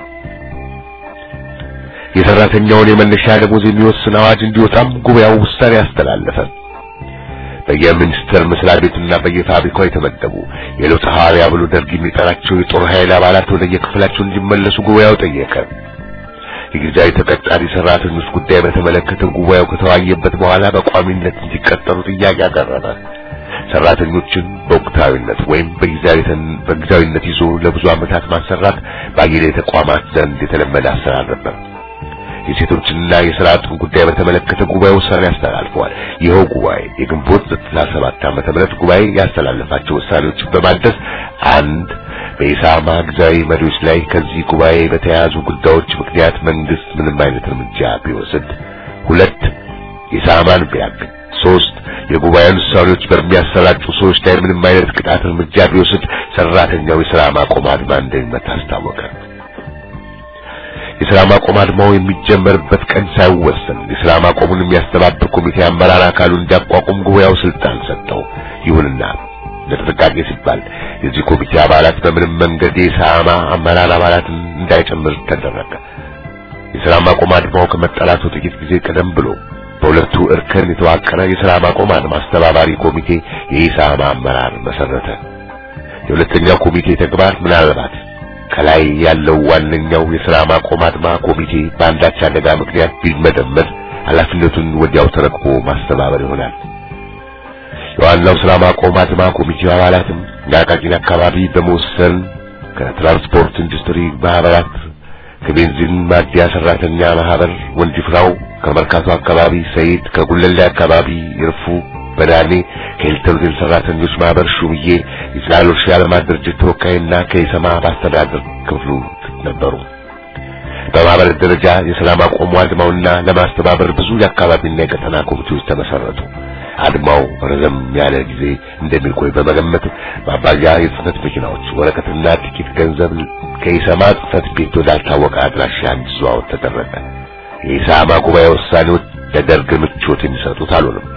የሰራተኛውን የመነሻ ደሞዝ የሚወስን አዋጅ እንዲወጣም ጉባኤው ውሳኔ አስተላለፈ። በየሚኒስቴር መስሪያ ቤቱና በየፋብሪካው የተመደቡ የለውጥ ሐዋርያ ብሎ ደርግ የሚጠራቸው የጦር ኃይል አባላት ወደ የክፍላቸው እንዲመለሱ ጉባኤው ጠየቀ። የጊዜያዊ ተቀጣሪ ሰራተኞች ጉዳይ በተመለከተ ጉባኤው ከተወያየበት በኋላ በቋሚነት እንዲቀጠሩ ጥያቄ አቀረበ። ሰራተኞችን በወቅታዊነት ወይም በጊዜያዊነት ይዞ ለብዙ ዓመታት ማሰራት በአየለ ተቋማት ዘንድ የተለመደ አሰራር ነበር። የሴቶችና የሥርዓቱን ጉዳይ በተመለከተ ጉባኤ ውሳኔ አስተላልፈዋል። ይኸው ጉባኤ የግንቦት ዘጠና ሰባት ዓመተ ምህረት ጉባኤ ያስተላለፋቸው ውሳኔዎች በማድረስ አንድ በኢሳማ ጊዜያዊ መሪዎች ላይ ከዚህ ጉባኤ በተያያዙ ጉዳዮች ምክንያት መንግስት ምንም አይነት እርምጃ ቢወስድ፣ ሁለት ኢሳማን ቢያግድ፣ ሶስት የጉባኤውን ውሳኔዎች በሚያሰራጩ ሰዎች ላይ ምንም አይነት ቅጣት እርምጃ ቢወስድ ሰራተኛው የሥራ ማቆም አድማ እንደሚመታ አስታወቀ። የሥራ ማቆም አድማው የሚጀመርበት ቀን ሳይወሰን የሥራ ማቆሙን የሚያስተባብር ኮሚቴ አመራር አካሉን እንዲያቋቁም ጉባኤው ስልጣን ሰጠው። ይሁንና ለጥንቃቄ ሲባል የዚህ ኮሚቴ አባላት በምንም መንገድ የኢሳማ አመራር አባላትን እንዳይጨምር ተደረገ። የሥራ ማቆም አድማው ከመጠራቱ ጥቂት ጊዜ ቀደም ብሎ በሁለቱ እርከን የተዋቀረ የሥራ ማቆም አድማ አስተባባሪ ኮሚቴ የኢሳማ አመራር መሰረተ። የሁለተኛው ኮሚቴ ተግባር ምናልባት ከላይ ያለው ዋነኛው የሥራ ማቆም አድማ ኮሚቴ በአንዳች አደጋ ምክንያት ቢመደመድ ኃላፊነቱን ወዲያው ተረክቦ ማስተባበር ይሆናል። የዋናው ሥራ ማቆም አድማ ኮሚቴ አባላትም የአቃቂን አካባቢ በመወሰን ከትራንስፖርት ኢንዱስትሪ ማህበራት፣ ከቤንዚን ማደያ ሰራተኛ ማህበር ወንጅፍራው፣ ከመርካቶ አካባቢ ሰይድ፣ ከጉለሌ አካባቢ ይርፉ በዳኔ፣ ከሂልተን ሆቴል ሰራተኞች ማህበር ሹምዬ፣ የጽላሎች የዓለማት ድርጅት ተወካይና ከኢሰማ ባስተዳደር ክፍሉ ነበሩ። በማህበር ደረጃ የሥራ ማቆም አድማውና ለማስተባበር ብዙ የአካባቢና የቀጠና ኮሚቴዎች ተመሰረቱ። አድማው ረዘም ያለ ጊዜ እንደሚቆይ በመገመት ማባያ የጽህፈት መኪናዎች፣ ወረቀትና ጥቂት ገንዘብ ከኢሰማ ጽህፈት ቤት ወዳልታወቀ አድራሻ እንዲዘዋወር ተደረገ። የኢሰማ ጉባኤ ውሳኔዎች ለደርግ ምቾት የሚሰጡት አልሆነም።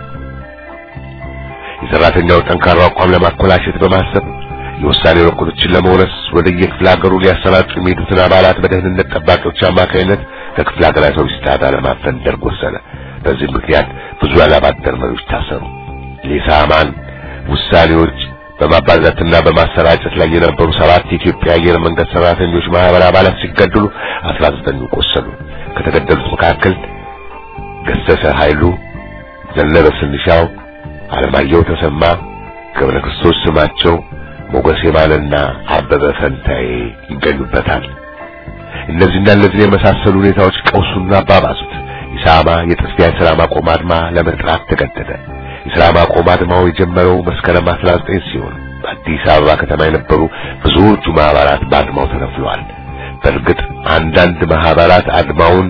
የሰራተኛው ጠንካራ አቋም ለማኮላሸት በማሰብ የውሳኔ ወረቀቶችን ለመውረስ ወደ የክፍለ ሀገሩ ሊያሰራጩ የሚሄዱትን አባላት በደህንነት ጠባቂዎች አማካይነት ከክፍለ ሀገራዊ ስታዳ ለማፈን ደርግ ወሰነ። በዚህ ምክንያት ብዙ ያላባደር መሪዎች ታሰሩ። የኢሳማን ውሳኔዎች በማባዛትና በማሰራጨት ላይ የነበሩ ሰባት የኢትዮጵያ አየር መንገድ ሰራተኞች ማህበር አባላት ሲገደሉ አስራ ዘጠኝ ቆሰሉ። ከተገደሉት መካከል ገሰሰ ኃይሉ፣ ዘነበ ስንሻው፣ አለማየሁ ተሰማ፣ ገብረ ክርስቶስ ስማቸው፣ ሞገስ የማለና አበበ ፈንታዬ ይገኙበታል። እነዚህና እነዚህ የመሳሰሉ ሁኔታዎች ቀውሱን አባባሱት። ኢሳማ የጥስፊያ የሥራ ማቆም አድማ ለመጥራት ተገደደ። የሥራ ማቆም አድማው የጀመረው መስከረም አስራ ዘጠኝ ሲሆን በአዲስ አበባ ከተማ የነበሩ ብዙዎቹ ማህበራት በአድማው ተነፍለዋል። በእርግጥ አንዳንድ ማህበራት አድማውን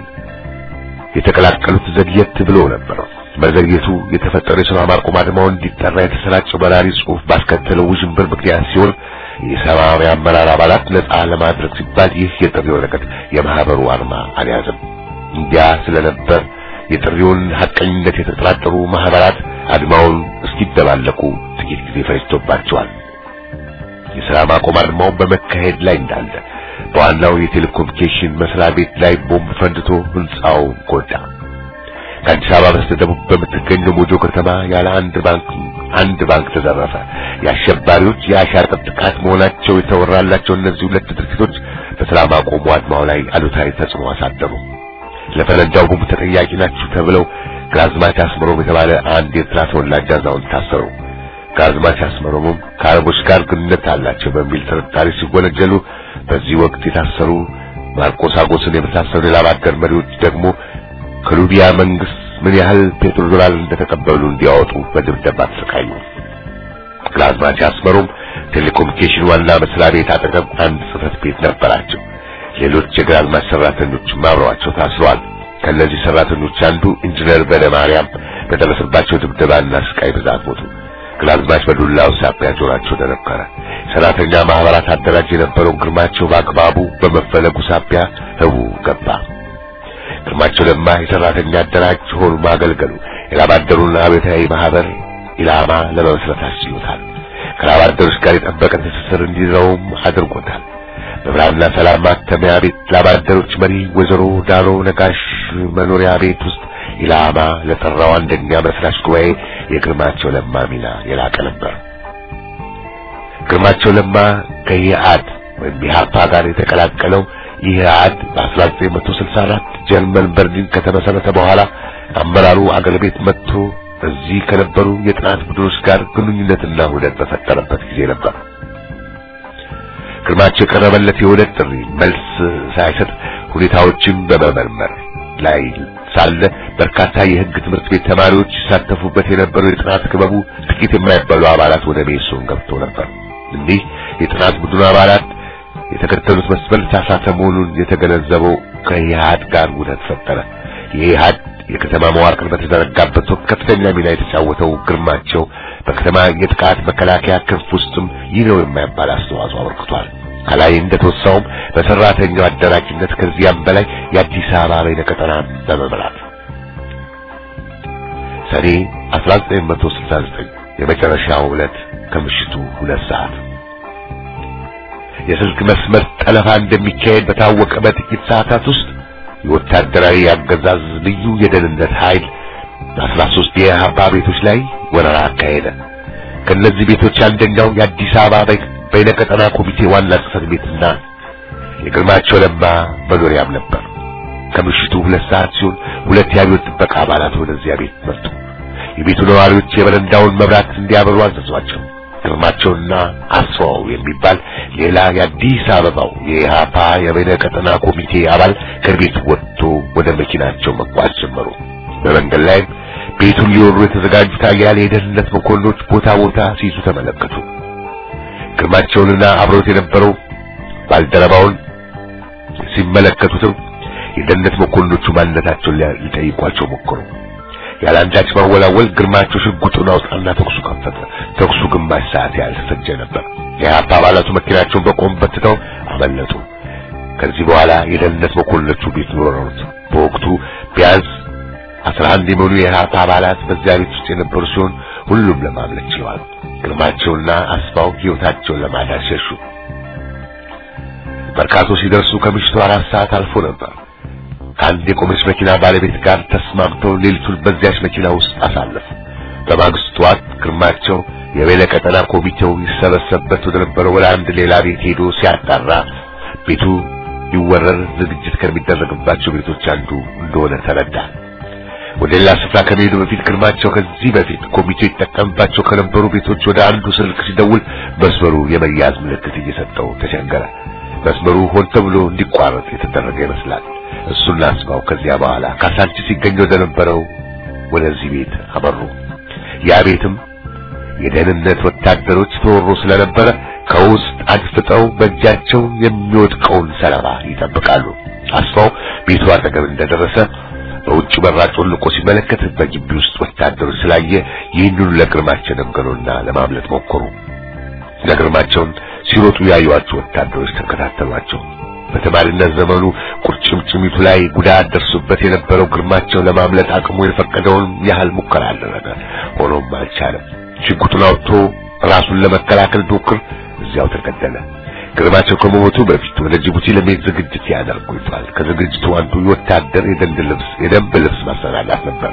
የተቀላቀሉት ዘግየት ብሎ ነበር። መዘግየቱ የተፈጠረው የሥራ ማቆም አድማው እንዲጠራ የተሰራጨው በራሪ ጽሑፍ ባስከተለው ውዥንብር ምክንያት ሲሆን የሰማያዊ አመራር አባላት ነጻ ለማድረግ ሲባል ይህ የጥሪ ወረቀት የማህበሩ አርማ አልያዘም። እንዲያ ስለነበር የጥሪውን ሐቀኝነት የተጠራጠሩ ማህበራት አድማውን እስኪደባለቁ ጥቂት ጊዜ ፈጅቶባቸዋል። የሥራ ማቆም አድማው በመካሄድ ላይ እንዳለ በዋናው የቴሌኮሙኒኬሽን መስሪያ ቤት ላይ ቦምብ ፈንድቶ ህንጻው ጎዳ። ከአዲስ አበባ በስተደቡብ በምትገኘው ሞጆ ከተማ ያለ አንድ ባንክ አንድ ባንክ ተዘረፈ። የአሸባሪዎች የአሻጥር ጥቃት መሆናቸው የተወራላቸው እነዚህ ሁለት ድርጊቶች በሥራ ማቆም አድማው ላይ አሉታዊ ተጽዕኖ አሳደሩ። ለፈነዳው ቦምብ ተጠያቂ ናቸው ተብለው ግራዝማች አስመሮም የተባለ አንድ የኤርትራ ተወላጅ አዛውንት ታሰሩ። ግራዝማች አስመሮምም ከአረቦች ጋር ግንኙነት አላቸው በሚል ጥርጣሬ ሲወነጀሉ፣ በዚህ ወቅት የታሰሩ ማርቆስ አጎስን የመሳሰሉ የላባደር መሪዎች ደግሞ ከሉቢያ መንግስት ምን ያህል ፔትሮ ዶላር እንደተቀበሉ እንዲያወጡ በድብደባ ተሰቃዩ። ግራዝማች አስመሮም ቴሌኮሙኒኬሽን ዋና መስሪያ ቤት አጠገብ አንድ ጽህፈት ቤት ነበራቸው። ሌሎች የግራዝማች ሰራተኞች አብረዋቸው ታስረዋል። ከነዚህ ሰራተኞች አንዱ ኢንጂነር በለማርያም በደረሰባቸው ድብደባና ስቃይ ብዛት ሞቱ። ግራዝማች በዱላው ሳቢያ ጆሮአቸው ተነከረ። ሰራተኛ ማህበራት አደራጅ የነበረው ግርማቸው በአግባቡ በመፈለጉ ሳቢያ ህቡ ገባ። ግርማቸው ለማ የሰራተኛ አደራጅ ሆኖ ማገልገሉ የላባደሩን አብዮታዊ ማህበር ኢላማ ለመመስረት አስችሎታል። ከላባደሮች ጋር የጠበቀ ትስስር እንዲኖረውም አድርጎታል። በብርሃንና ሰላም ማተሚያ ቤት ላባደሮች መሪ ወይዘሮ ዳሮ ነጋሽ መኖሪያ ቤት ውስጥ ኢላማ ለጠራው አንደኛ መስራች ጉባኤ የግርማቸው ለማ ሚና የላቀ ነበር። ግርማቸው ለማ ከኢህአድ ወይም ኢህአፓ ጋር የተቀላቀለው ኢህአድ በአስራ ዘጠኝ መቶ ስልሳ አራት ጀርመን በርሊን ከተመሰረተ በኋላ አመራሩ አገር ቤት መጥቶ እዚህ ከነበሩ የጥናት ቡድኖች ጋር ግንኙነትና ውህደት በፈጠረበት ጊዜ ነበር። ግርማቸው የቀረበለት የውህደት ጥሪ መልስ ሳይሰጥ ሁኔታዎችን በመመርመር ላይ ሳለ በርካታ የህግ ትምህርት ቤት ተማሪዎች ሲሳተፉበት የነበረው የጥናት ክበቡ ጥቂት የማይባሉ አባላት ወደ ሜሶን ገብቶ ነበር። እኒህ የጥናት ቡድኑ አባላት የተከተሉት መስመር ተሳሳተ መሆኑን የተገነዘበው ከኢህአድ ጋር ውህደት ፈጠረ። የኢህአድ የከተማ መዋቅር በተዘረጋበት ወቅት ከፍተኛ ሚና የተጫወተው ግርማቸው በከተማ የጥቃት መከላከያ ክንፍ ውስጥም ይህ ነው የማይባል አስተዋጽኦ አበርክቷል። ከላይ እንደተወሳውም በሰራተኛው አደራጅነት ከዚያም በላይ የአዲስ አበባ በይነ ቀጠና በመምራት ሰኔ አስራ ዘጠኝ መቶ ስልሳ ዘጠኝ የመጨረሻው ዕለት ከምሽቱ ሁለት ሰዓት የስልክ መስመር ጠለፋ እንደሚካሄድ በታወቀ በጥቂት ሰዓታት ውስጥ የወታደራዊ አገዛዝ ልዩ የደህንነት ኃይል አስራ ሶስት የኢህአፓ ቤቶች ላይ ወረራ አካሄደ። ከነዚህ ቤቶች አንደኛው የአዲስ አበባ በይነ ቀጠና ኮሚቴ ዋና ጽሕፈት ቤትና የግርማቸው ለማ መኖሪያም ነበር። ከምሽቱ ሁለት ሰዓት ሲሆን ሁለት የአብዮት ጥበቃ አባላት ወደዚያ ቤት መጡ። የቤቱ ነዋሪዎች የበረንዳውን መብራት እንዲያበሩ አዘዟቸው። ግርማቸውና አስፋው የሚባል ሌላ የአዲስ አበባው የኢህአፓ የበይነ ቀጠና ኮሚቴ አባል ከቤቱ ወጥቶ ወደ መኪናቸው መጓዝ ጀመሩ። በመንገድ ላይ ቤቱን ሊወሩ የተዘጋጁት አያሌ የደህንነት መኮንኖች ቦታ ቦታ ሲይዙ ተመለከቱ። ግርማቸውንና አብሮት የነበረው ባልደረባውን ሲመለከቱትም የደህንነት መኮንኖቹ ማንነታቸውን ሊጠይቋቸው ሞከሩ። ያላንዳች ማወላወል ግርማቸው ሽጉጡን አውጣና ተኩሱ ከፈተ። ተኩሱ ግማሽ ሰዓት ያህል ፈጀ ነበር። የኢህአፓ አባላቱ መኪናቸውን በቆሙበት ትተው አመለጡ። ከዚህ በኋላ የደህንነት መኮንኖቹ ቤት ኖረሩት። በወቅቱ ቢያንስ አስራ አንድ የሚሆኑ የኢህአፓ አባላት በዚያ ቤት ውስጥ የነበሩ ሲሆን ሁሉም ለማምለጥ ችለዋል። ግርማቸውና አስፋው ሕይወታቸውን ለማዳን ሸሹ። መርካቶ ሲደርሱ ከምሽቱ አራት ሰዓት አልፎ ነበር። ከአንድ የቆመች መኪና ባለቤት ጋር ተስማምተው ሌሊቱን በዚያች መኪና ውስጥ አሳለፉ። በማግስቱ ጠዋት ግርማቸው የበይነ ቀጠና ኮሚቴው ይሰበሰብበት ወደ ነበረው ወደ አንድ ሌላ ቤት ሄዶ ሲያጣራ ቤቱ ሊወረር ዝግጅት ከሚደረግባቸው ቤቶች አንዱ እንደሆነ ተረዳ። ወደ ሌላ ስፍራ ከመሄዱ በፊት ግርማቸው ከዚህ በፊት ኮሚቴው ይጠቀምባቸው ከነበሩ ቤቶች ወደ አንዱ ስልክ ሲደውል መስመሩ የመያዝ ምልክት እየሰጠው ተቸገረ። መስመሩ ሆን ተብሎ እንዲቋረጥ የተደረገ ይመስላል። እሱና አስፋው ከዚያ በኋላ ካሳንቺስ ሲገኝ ወደ ነበረው ወደዚህ ቤት አመሩ። ያ ቤትም የደህንነት ወታደሮች ተወሮ ስለነበረ ከውስጥ አድፍጠው በእጃቸው የሚወድቀውን ሰለባ ይጠብቃሉ። አስፋው ቤቱ አጠገብ እንደደረሰ በውጭ በራጩን ልቆ ሲመለከት በግቢ ውስጥ ወታደሮች ስላየ ይህንን ለግርማቸው ነገሩና ለማምለጥ ሞከሩ። ለግርማቸውን ሲሮጡ ያዩዋቸው ወታደሮች ተከታተሏቸው። በተማሪነት ዘመኑ ቁርጭምጭሚቱ ላይ ጉዳት ደርሶበት የነበረው ግርማቸው ለማምለጥ አቅሙ የፈቀደውን ያህል ሙከራ አደረገ። ሆኖም አልቻለም። ሽጉጡን አውጥቶ ራሱን ለመከላከል ቢሞክር እዚያው ተገደለ። ግርማቸው ከሞቱ በፊት ወደ ጅቡቲ ለመሄድ ዝግጅት ያደርጉ ይቷል። ከዝግጅቱ አንዱ የወታደር የደንብ ልብስ የደንብ ልብስ ማሰናዳት ነበር።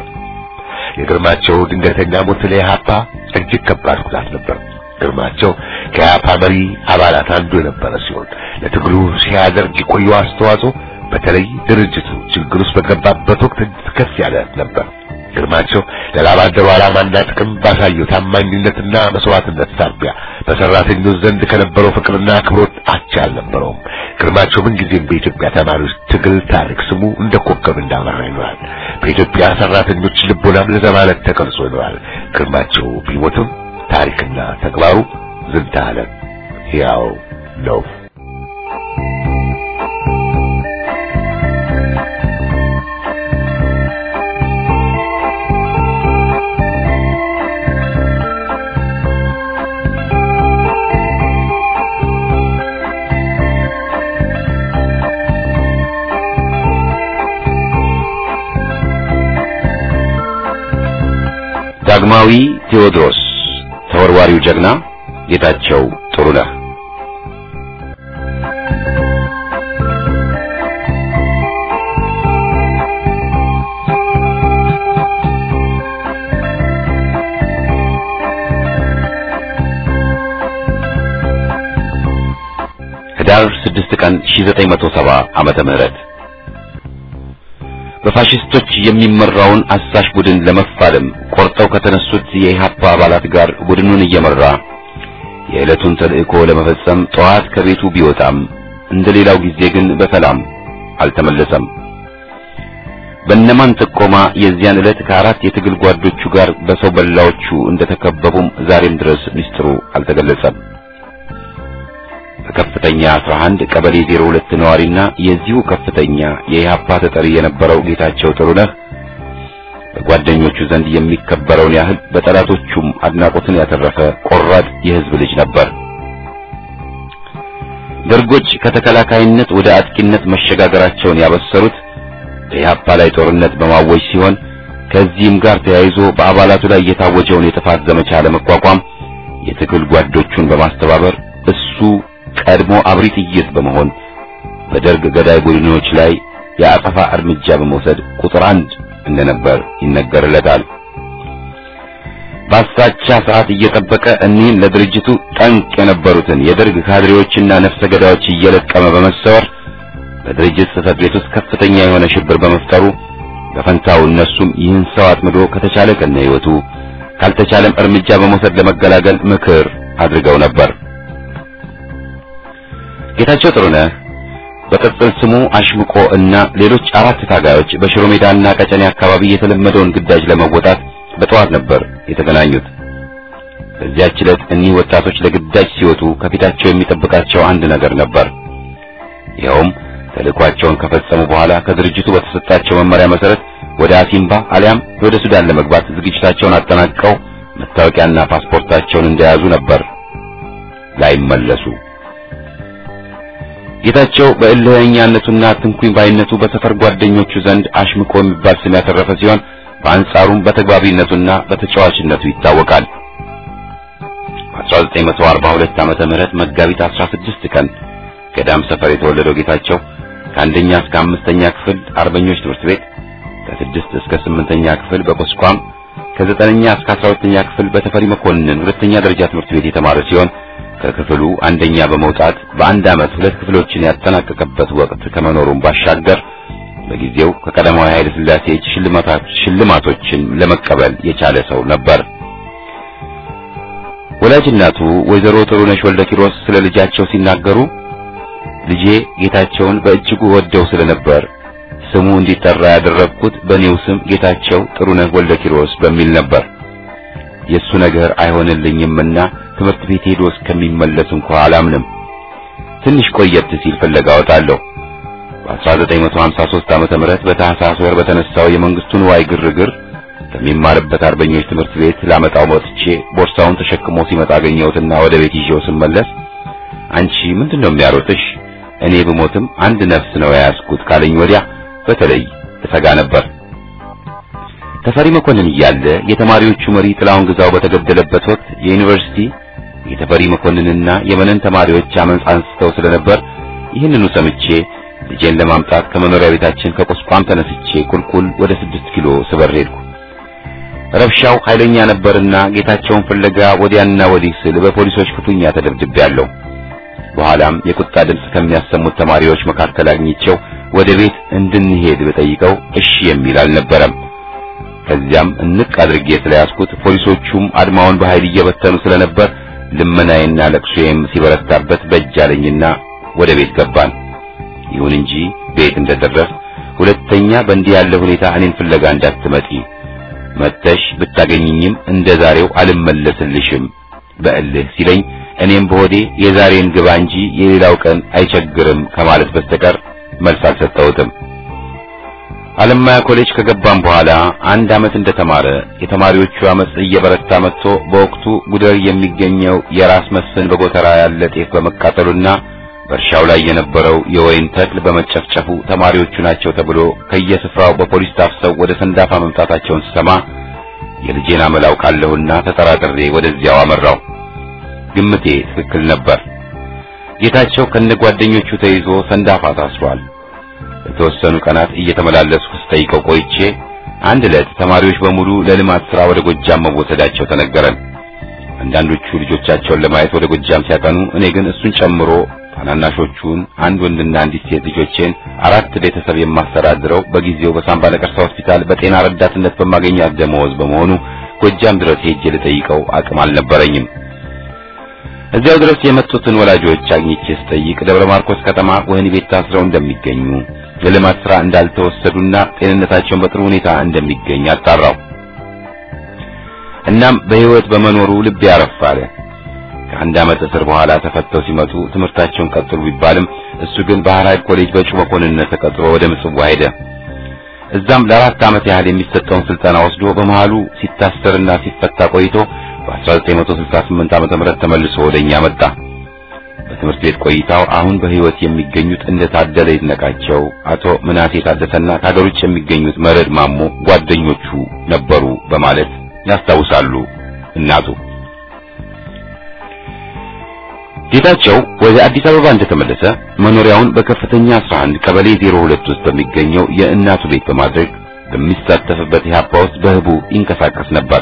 የግርማቸው ድንገተኛ ሞት ለኢህአፓ እጅግ ከባድ ጉዳት ነበር። ግርማቸው ከኢህአፓ መሪ አባላት አንዱ የነበረ ሲሆን ለትግሉ ሲያደርግ የቆየው አስተዋጽኦ በተለይ ድርጅቱ ችግር ውስጥ በገባበት ወቅት ከፍ ያለ ነበር። ግርማቸው ለላባደሩ ዓላማና ጥቅም ባሳየው ታማኝነትና መስዋዕትነት ሳቢያ በሰራተኞች ዘንድ ከነበረው ፍቅርና አክብሮት አቻ አልነበረውም። ግርማቸው ምንጊዜም በኢትዮጵያ ተማሪዎች ትግል ታሪክ ስሙ እንደ ኮከብ እንዳበራ ይኖራል። በኢትዮጵያ ሰራተኞች ልቦናም ለዘመናት ተቀርጾ ይኖራል። ግርማቸው ቢሞትም ታሪክና ተግባሩ ዝንተ ዓለም ሕያው ነው። ዳግማዊ ቴዎድሮስ ተወርዋሪው ጀግና ጌታቸው ጥሩነህ። ህዳር ስድስት ቀን ሺህ ዘጠኝ መቶ ሰባ ዓመተ ምህረት በፋሺስቶች የሚመራውን አሳሽ ቡድን ለመፋለም ቆርጠው ከተነሱት የኢህአፓ አባላት ጋር ቡድኑን እየመራ የዕለቱን ተልእኮ ለመፈጸም ጠዋት ከቤቱ ቢወጣም እንደሌላው ጊዜ ግን በሰላም አልተመለሰም። በእነማን ጥቆማ የዚያን ዕለት ከአራት የትግል ጓዶቹ ጋር በሰው በላዎቹ እንደተከበቡም ዛሬም ድረስ ሚስጥሩ አልተገለጸም። በከፍተኛ አስራ አንድ ቀበሌ ዜሮ ሁለት ነዋሪና የዚሁ ከፍተኛ የኢህአፓ ተጠሪ የነበረው ጌታቸው ጥሩነህ በጓደኞቹ ዘንድ የሚከበረውን ያህል በጠላቶቹም አድናቆትን ያተረፈ ቆራጥ የህዝብ ልጅ ነበር። ደርጎች ከተከላካይነት ወደ አጥቂነት መሸጋገራቸውን ያበሰሩት በኢህአፓ ላይ ጦርነት በማወጅ ሲሆን ከዚህም ጋር ተያይዞ በአባላቱ ላይ የታወጀውን የጥፋት ዘመቻ ለመቋቋም የትግል ጓዶቹን በማስተባበር እሱ ቀድሞ አብሪ ጥይት በመሆን በደርግ ገዳይ ቡድኖች ላይ የአጸፋ እርምጃ በመውሰድ ቁጥር አንድ እንደነበር ይነገርለታል። በአሳቻ ሰዓት እየጠበቀ እኒህን ለድርጅቱ ጠንቅ የነበሩትን የደርግ ካድሬዎችና ነፍሰ ገዳዮች እየለቀመ በመሰወር በድርጅት ጽሕፈት ቤት ውስጥ ከፍተኛ የሆነ ሽብር በመፍጠሩ በፈንታው እነሱም ይህን ሰው አጥምዶ ከተቻለ ከነ ሕይወቱ ካልተቻለም እርምጃ በመውሰድ ለመገላገል ምክር አድርገው ነበር። ጌታቸው ጥሩነህ በቅጽል ስሙ አሽምቆ እና ሌሎች አራት ታጋዮች በሽሮ ሜዳና ቀጨኔ አካባቢ የተለመደውን ግዳጅ ለመወጣት በጠዋት ነበር የተገናኙት። በዚያች ዕለት እኒህ ወጣቶች ለግዳጅ ሲወጡ ከፊታቸው የሚጠብቃቸው አንድ ነገር ነበር። ይኸውም ተልዕኳቸውን ከፈጸሙ በኋላ ከድርጅቱ በተሰጣቸው መመሪያ መሰረት ወደ አሲምባ አሊያም ወደ ሱዳን ለመግባት ዝግጅታቸውን አጠናቀው መታወቂያና ፓስፖርታቸውን እንደያዙ ነበር ላይመለሱ። ጌታቸው በእልህኛነቱና ትንኩኝ ባይነቱ በሰፈር ጓደኞቹ ዘንድ አሽምቆ የሚባል ስም ያተረፈ ሲሆን በአንጻሩም በተግባቢነቱና በተጫዋችነቱ ይታወቃል። በአስራ ዘጠኝ መቶ አርባ ሁለት ዓመተ ምህረት መጋቢት አስራ ስድስት ቀን ገዳም ሰፈር የተወለደው ጌታቸው ከአንደኛ እስከ አምስተኛ ክፍል አርበኞች ትምህርት ቤት፣ ከስድስት እስከ ስምንተኛ ክፍል በቆስቋም፣ ከዘጠነኛ እስከ አስራ ሁለተኛ ክፍል በተፈሪ መኮንን ሁለተኛ ደረጃ ትምህርት ቤት የተማረ ሲሆን ከክፍሉ አንደኛ በመውጣት በአንድ ዓመት ሁለት ክፍሎችን ያጠናቀቀበት ወቅት ከመኖሩም ባሻገር በጊዜው ከቀዳማዊ ኃይለ ሥላሴ እጅ ሽልማቶችን ለመቀበል የቻለ ሰው ነበር። ወላጅ እናቱ ወይዘሮ ጥሩነሽ ወልደ ኪሮስ ስለ ልጃቸው ሲናገሩ ልጄ ጌታቸውን በእጅጉ ወደው ስለነበር ስሙ እንዲጠራ ያደረግኩት በኔው ስም ጌታቸው ጥሩነህ ወልደ ኪሮስ በሚል ነበር። የሱ ነገር አይሆንልኝምና ትምህርት ቤት ሄዶ እስከሚመለስ እንኳን አላምንም። ትንሽ ቆየት ሲል ፍለጋ ወጣለሁ። በአስራ ዘጠኝ መቶ ሀምሳ ሦስት ዓመተ ምህረት በታህሳስ ወር በተነሳው የመንግስቱን ዋይ ግርግር ከሚማርበት አርበኞች ትምህርት ቤት ላመጣው ወጥቼ ቦርሳውን ተሸክሞ ሲመጣ አገኘሁትና ወደ ቤት ይዤው ስመለስ አንቺ ምንድነው የሚያሮጥሽ? እኔ በሞትም አንድ ነፍስ ነው ያስኩት ካለኝ ወዲያ በተለይ ተሰጋ ነበር። ተፈሪ መኮንን እያለ የተማሪዎቹ መሪ ጥላውን ግዛው በተገደለበት ወቅት የዩኒቨርሲቲ የተፈሪ መኮንንና የመነን ተማሪዎች አመንጽ አንስተው ስለነበር ይህንኑ ሰምቼ ልጄን ለማምጣት ከመኖሪያ ቤታችን ከቆስቋም ተነስቼ ቁልቁል ወደ ስድስት ኪሎ ስበር ሄድኩ። ረብሻው ኃይለኛ ነበርና ጌታቸውን ፍለጋ ወዲያና ወዲህ ስል በፖሊሶች ክፉኛ ተደብድቤያለሁ። በኋላም የቁጣ ድምፅ ከሚያሰሙት ተማሪዎች መካከል አግኝቼው ወደ ቤት እንድንሄድ በጠይቀው እሺ የሚል አልነበረም። ከዚያም እንቅ አድርጌ ስለያዝኩት ፖሊሶቹም አድማውን በኃይል እየበተኑ ስለነበር ልመናዬና ለቅሶዬም ሲበረታበት በእጃለኝና ወደ ቤት ገባን። ይሁን እንጂ ቤት እንደደረስ ሁለተኛ በእንዲህ ያለ ሁኔታ እኔን ፍለጋ እንዳትመጪ፣ መተሽ ብታገኝኝም እንደዛሬው አልመለስልሽም በእልህ ሲለኝ እኔም በሆዴ የዛሬን ግባ እንጂ የሌላው ቀን አይቸግርም ከማለት በስተቀር መልስ አልሰጠሁትም። አለማያ ኮሌጅ ከገባን በኋላ አንድ ዓመት እንደተማረ የተማሪዎቹ አመጽ እየበረታ መጥቶ በወቅቱ ጉደር የሚገኘው የራስ መስፍን በጎተራ ያለ ጤፍ በመቃጠሉና በእርሻው ላይ የነበረው የወይን ተክል በመጨፍጨፉ ተማሪዎቹ ናቸው ተብሎ ከየስፍራው በፖሊስ ታፍሰው ወደ ሰንዳፋ መምጣታቸውን ስሰማ የልጄን አመላው ካለሁና ተጠራጥሬ ወደዚያው አመራው። ግምቴ ትክክል ነበር። ጌታቸው ከነጓደኞቹ ተይዞ ሰንዳፋ ታስሯል። የተወሰኑ ቀናት እየተመላለስኩ ስጠይቀው ቆይቼ አንድ ዕለት ተማሪዎች በሙሉ ለልማት ሥራ ወደ ጎጃም መወሰዳቸው ተነገረን። አንዳንዶቹ ልጆቻቸውን ለማየት ወደ ጎጃም ሲያቀኑ፣ እኔ ግን እሱን ጨምሮ ታናናሾቹን አንድ ወንድና አንዲት ሴት ልጆቼን አራት ቤተሰብ የማስተዳድረው በጊዜው በሳምባ ነቀርሳ ሆስፒታል በጤና ረዳትነት በማገኛት ደመወዝ በመሆኑ ጎጃም ድረስ ሄጄ ልጠይቀው አቅም አልነበረኝም። እዚያው ድረስ የመጡትን ወላጆች አግኝቼ ስጠይቅ ደብረ ማርቆስ ከተማ ወህኒ ቤት ታስረው እንደሚገኙ ለልማት ስራ እንዳልተወሰዱና ጤንነታቸውን በጥሩ ሁኔታ እንደሚገኝ አጣራው። እናም በህይወት በመኖሩ ልብ ያረፋለ። ከአንድ ዓመት እስር በኋላ ተፈተው ሲመጡ ትምህርታቸውን ቀጥሉ ቢባልም እሱ ግን ባህር ኃይል ኮሌጅ በእጩ መኮንንነት ተቀጥሮ ወደ ምጽዋ ሄደ። እዛም ለአራት ዓመት ያህል የሚሰጠውን ስልጠና ወስዶ በመሃሉ ሲታሰርና ሲፈታ ቆይቶ በ1968 ዓመተ ምህረት ተመልሶ ወደኛ መጣ። በትምህርት ቤት ቆይታው አሁን በህይወት የሚገኙት እንደ ታደለ ይድነቃቸው፣ አቶ ምናሴ ታደሰና ከሀገር ውጭ የሚገኙት መረድ ማሞ ጓደኞቹ ነበሩ በማለት ያስታውሳሉ እናቱ። ጌታቸው ወደ አዲስ አበባ እንደተመለሰ መኖሪያውን በከፍተኛ አስራ አንድ ቀበሌ ዜሮ ሁለት ውስጥ በሚገኘው የእናቱ ቤት በማድረግ በሚሳተፍበት ኢህአፓ ውስጥ በህቡ ይንቀሳቀስ ነበር።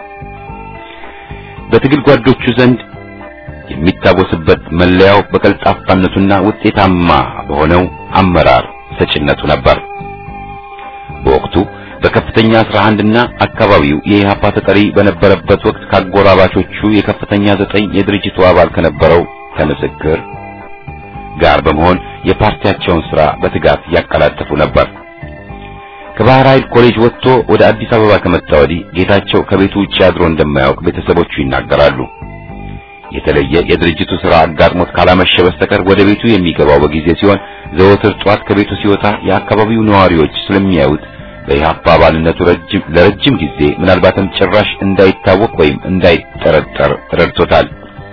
በትግል ጓዶቹ ዘንድ የሚታወስበት መለያው በቀልጣፋነቱና ውጤታማ በሆነው አመራር ሰጭነቱ ነበር። በወቅቱ በከፍተኛ አስራ አንድ እና አካባቢው የኢህአፓ ተጠሪ በነበረበት ወቅት ካጎራባቾቹ የከፍተኛ ዘጠኝ የድርጅቱ አባል ከነበረው ከምስክር ጋር በመሆን የፓርቲያቸውን ስራ በትጋት ያቀላጥፉ ነበር። ከባህር ኃይል ኮሌጅ ወጥቶ ወደ አዲስ አበባ ከመጣ ወዲህ ጌታቸው ከቤቱ ውጭ አድሮ እንደማያውቅ ቤተሰቦቹ ይናገራሉ። የተለየ የድርጅቱ ስራ አጋጥሞት ካላመሸ በስተቀር ወደ ቤቱ የሚገባው በጊዜ ሲሆን ዘወትር ጧት ከቤቱ ሲወጣ የአካባቢው ነዋሪዎች ስለሚያዩት በኢህአፓ አባልነቱ ረጅም ለረጅም ጊዜ ምናልባትም ጭራሽ እንዳይታወቅ ወይም እንዳይጠረጠር ረድቶታል።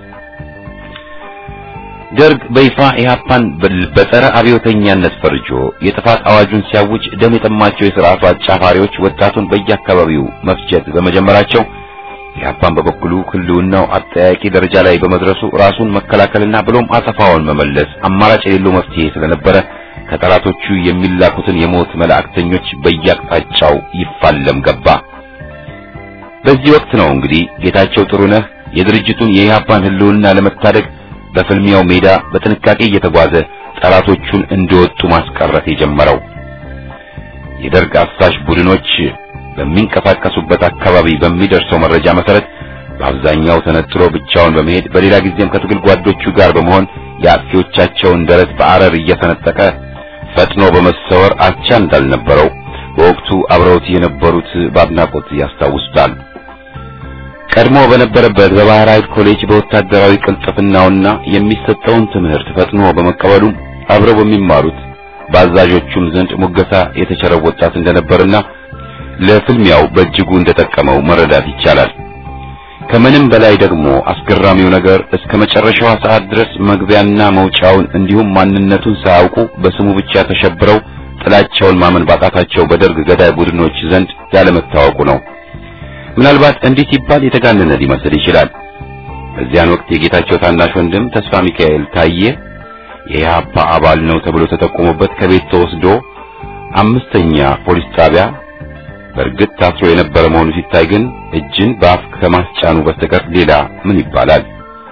ደርግ በይፋ ኢህአፓን በጸረ አብዮተኛነት ፈርጆ የጥፋት አዋጁን ሲያውጅ ደም የጠማቸው የሥርዓቱ አጫፋሪዎች ወጣቱን በየአካባቢው መፍጀት በመጀመራቸው ኢህአፓን በበኩሉ ህልውናው አጠያቂ ደረጃ ላይ በመድረሱ ራሱን መከላከልና ብሎም አጸፋውን መመለስ አማራጭ የሌለው መፍትሄ ስለነበረ ከጠላቶቹ የሚላኩትን የሞት መላእክተኞች በየአቅጣጫው ይፋለም ገባ። በዚህ ወቅት ነው እንግዲህ ጌታቸው ጥሩነህ የድርጅቱን የኢህአፓን ህልውና ለመታደግ በፍልሚያው ሜዳ በጥንቃቄ እየተጓዘ ጠላቶቹን እንደወጡ ማስቀረት የጀመረው። የደርግ አሳሽ ቡድኖች በሚንቀሳቀሱበት አካባቢ በሚደርሰው መረጃ መሰረት በአብዛኛው ተነጥሎ ብቻውን በመሄድ በሌላ ጊዜም ከትግል ጓዶቹ ጋር በመሆን የአጥፊዎቻቸውን ደረት በአረር እየተነጠቀ ፈጥኖ በመሰወር አቻ እንዳልነበረው በወቅቱ አብረውት የነበሩት በአድናቆት ያስታውሱታል። ቀድሞ በነበረበት በባህር ኃይል ኮሌጅ በወታደራዊ ቅልጥፍናውና የሚሰጠውን ትምህርት ፈጥኖ በመቀበሉ አብረው በሚማሩት በአዛዦቹም ዘንድ ሙገሳ የተቸረው ወጣት እንደነበርና ለፍልሚያው በእጅጉ እንደጠቀመው መረዳት ይቻላል። ከምንም በላይ ደግሞ አስገራሚው ነገር እስከ መጨረሻው ሰዓት ድረስ መግቢያና መውጫውን እንዲሁም ማንነቱን ሳያውቁ በስሙ ብቻ ተሸብረው ጥላቻውን ማመን ባቃታቸው በደርግ ገዳይ ቡድኖች ዘንድ ያለመታወቁ ነው። ምናልባት እንዲህ ሲባል የተጋነነ ሊመስል ይችላል። በዚያን ወቅት የጌታቸው ታናሽ ወንድም ተስፋ ሚካኤል ታየ የኢህአፓ አባል ነው ተብሎ ተጠቆመበት ከቤት ተወስዶ አምስተኛ ፖሊስ ጣቢያ በርግጥ ታስሮ የነበረ መሆኑ ሲታይ ግን እጅን በአፍ ከማስጫኑ በስተቀር ሌላ ምን ይባላል?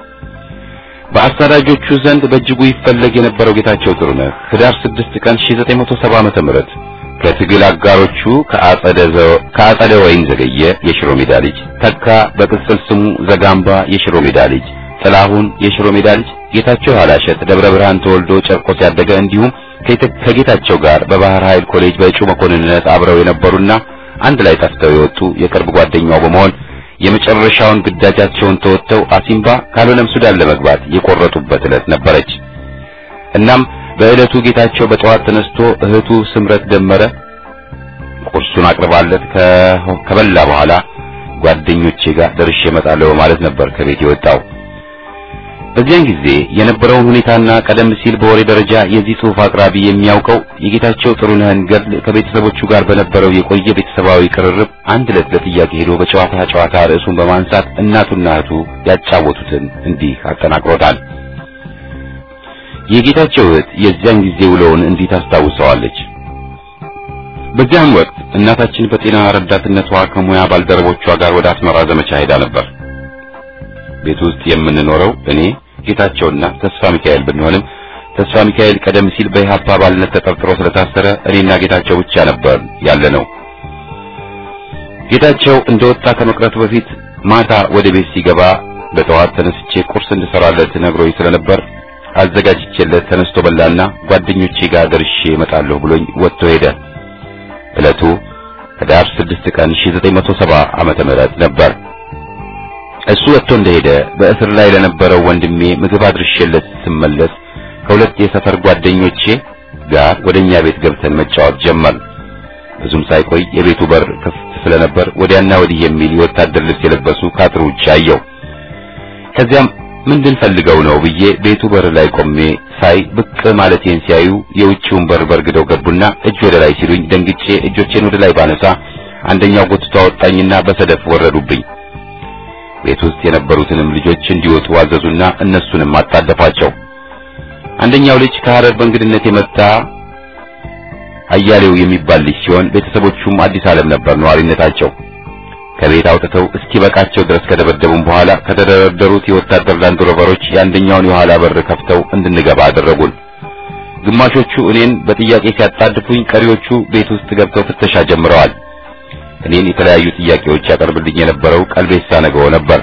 በአሳዳጆቹ ዘንድ በእጅጉ ይፈለግ የነበረው ጌታቸው ጥሩነህ ህዳር ስድስት ቀን ሺህ ዘጠኝ መቶ ሰባ ዓመተ ምህረት ከትግል አጋሮቹ ከአጸደ ወይን ዘገየ የሽሮ ሜዳ ልጅ፣ ተካ በቅጽል ስሙ ዘጋምባ የሽሮ ሜዳ ልጅ፣ ጥላሁን የሽሮ ሜዳ ልጅ፣ ጌታቸው ሐላሸት ደብረ ብርሃን ተወልዶ ጨርቆስ ያደገ እንዲሁም ከጌታቸው ጋር በባህር ኃይል ኮሌጅ በእጩ መኮንንነት አብረው የነበሩና አንድ ላይ ጠፍተው የወጡ የቅርብ ጓደኛው በመሆን የመጨረሻውን ግዳጃቸውን ተወጥተው አሲምባ ካልሆነም ሱዳን ለመግባት የቆረጡበት ዕለት ነበረች። እናም በዕለቱ ጌታቸው በጠዋት ተነስቶ እህቱ ስምረት ደመረ ቁርሱን አቅርባለት ከበላ በኋላ ጓደኞቼ ጋር ደርሼ እመጣለሁ ማለት ነበር ከቤት የወጣው። በዚያን ጊዜ የነበረውን ሁኔታና ቀደም ሲል በወሬ ደረጃ የዚህ ጽሑፍ አቅራቢ የሚያውቀው የጌታቸው ጥሩነህን ገድል ከቤተሰቦቹ ጋር በነበረው የቆየ ቤተሰባዊ ቅርርብ አንድ ዕለት ለጥያቄ ሄዶ በጨዋታ ጨዋታ ርዕሱን በማንሳት እናቱና እህቱ ያጫወቱትን እንዲህ አጠናቅሮታል። የጌታቸው እህት የዚያን ጊዜ ውሎውን እንዲህ ታስታውሰዋለች። በዚያም ወቅት እናታችን በጤና ረዳትነቷ ከሙያ ባልደረቦቿ ጋር ወደ አስመራ ዘመቻ ሄዳ ነበር። ቤት ውስጥ የምንኖረው እኔ ጌታቸውና ተስፋ ሚካኤል ብንሆንም ተስፋ ሚካኤል ቀደም ሲል በኢህአፓ አባልነት ተጠርጥሮ ስለታሰረ እኔና ጌታቸው ብቻ ነበር ያለነው። ጌታቸው እንደወጣ ከመቅረቱ በፊት ማታ ወደ ቤት ሲገባ በጠዋት ተነስቼ ቁርስ እንድሰራለት ነግሮኝ ስለነበር አዘጋጅቼለት ተነስቶ በላና ጓደኞቼ ጋር ደርሼ እመጣለሁ ብሎኝ ወጥቶ ሄደ። ዕለቱ ህዳር ስድስት ቀን ሺህ ዘጠኝ መቶ ሰባ ዓመተ ምህረት ነበር። እሱ ወጥቶ እንደሄደ በእስር ላይ ለነበረው ወንድሜ ምግብ አድርሼለት ስመለስ ከሁለት የሰፈር ጓደኞቼ ጋር ወደኛ ቤት ገብተን መጫወት ጀመር። ብዙም ሳይቆይ የቤቱ በር ክፍት ስለነበር ወዲያና ወዲህ የሚል የወታደር ልብስ የለበሱ ከአጥሩ ውጭ አየሁ። ከዚያም ምንድን ፈልገው ነው ብዬ ቤቱ በር ላይ ቆሜ ሳይ ብቅ ማለቴን ሲያዩ የውጭውን በር በርግደው ገቡና እጅ ወደ ላይ ሲሉኝ ደንግጬ እጆቼን ወደ ላይ ባነሳ አንደኛው ጎትቶ አወጣኝና በሰደፍ ወረዱብኝ። ቤት ውስጥ የነበሩትንም ልጆች እንዲወጡ አዘዙና እነሱንም አጣደፋቸው። አንደኛው ልጅ ከሐረር በእንግድነት የመጣ አያሌው የሚባል ልጅ ሲሆን ቤተሰቦቹም አዲስ ዓለም ነበር ነዋሪነታቸው። ከቤት አውጥተው እስኪ በቃቸው ድረስ ከደበደቡን በኋላ ከተደረደሩት የወታደር ላንድ ሮቨሮች የአንደኛውን የኋላ በር ከፍተው እንድንገባ አደረጉን። ግማሾቹ እኔን በጥያቄ ሲያጣድፉኝ፣ ቀሪዎቹ ቤት ውስጥ ገብተው ፍተሻ ጀምረዋል። እኔን የተለያዩ ጥያቄዎች ያቀርብልኝ የነበረው ቀልቤሳ ነገው ነበር።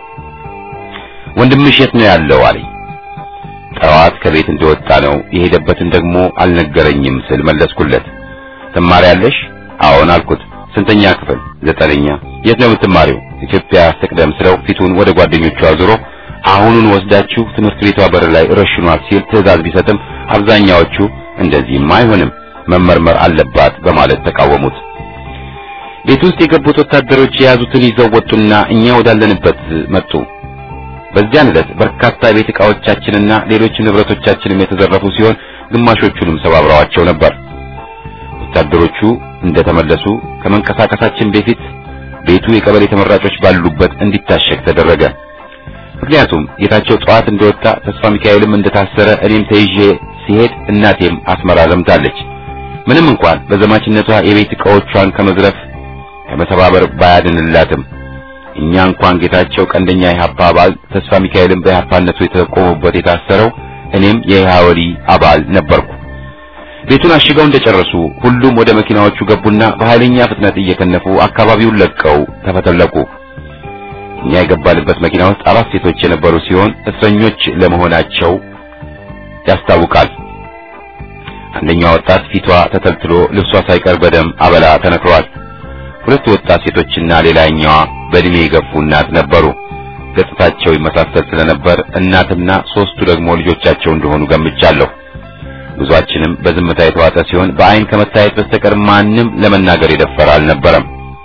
ወንድምሽ የት ነው ያለው አለኝ። ጠዋት ከቤት እንደወጣ ነው የሄደበትን ደግሞ አልነገረኝም ስል መለስኩለት። ትማሪያለሽ? አዎን አልኩት። ስንተኛ ክፍል? ዘጠነኛ። የት ነው የምትማሪው? ኢትዮጵያ ትቅደም ስለው ፊቱን ወደ ጓደኞቹ አዙሮ አሁኑን ወስዳችሁ ትምህርት ቤቷ በር ላይ ረሽኗት ሲል ትዕዛዝ ቢሰጥም አብዛኛዎቹ እንደዚህም አይሆንም መመርመር አለባት በማለት ተቃወሙት። ቤት ውስጥ የገቡት ወታደሮች የያዙትን ይዘው ወጡና እኛ ወዳለንበት መጡ። በዚያን ዕለት በርካታ ቤት ዕቃዎቻችንና ሌሎች ንብረቶቻችንም የተዘረፉ ሲሆን ግማሾቹንም ሰባብረዋቸው ነበር። ወታደሮቹ እንደተመለሱ ከመንቀሳቀሳችን በፊት ቤቱ የቀበሌ ተመራጮች ባሉበት እንዲታሸግ ተደረገ። ምክንያቱም ጌታቸው ጠዋት እንደወጣ ተስፋ ሚካኤልም እንደታሰረ እኔም ተይዤ ሲሄድ እናቴም አስመራ ዘምታለች። ምንም እንኳን በዘማችነቷ የቤት ዕቃዎቿን ከመዝረፍ ከመሰባበር ባያድንላትም እኛ እንኳን ጌታቸው ቀንደኛ የኢህአፓ አባል ተስፋ ሚካኤልም በኢህአፓነቱ የተቆሙበት የታሰረው እኔም የኢህአወሊ አባል ነበርኩ። ቤቱን አሽገው እንደጨረሱ ሁሉም ወደ መኪናዎቹ ገቡና በኃይለኛ ፍጥነት እየከነፉ አካባቢውን ለቀው ተፈተለቁ። እኛ የገባንበት መኪና ውስጥ አራት ሴቶች የነበሩ ሲሆን እስረኞች ለመሆናቸው ያስታውቃል። አንደኛው ወጣት ፊቷ ተተልትሎ ልብሷ ሳይቀር በደም አበላ ተነክሯል። ሁለት ወጣት ሴቶችና ሌላኛዋ በእድሜ የገፉ እናት ነበሩ። ገጽታቸው ይመሳሰል ስለነበር እናትና ሶስቱ ደግሞ ልጆቻቸው እንደሆኑ ገምቻለሁ። ብዙዎችንም በዝምታ የተዋጠ ሲሆን በአይን ከመታየት በስተቀር ማንም ለመናገር የደፈረ አልነበረም።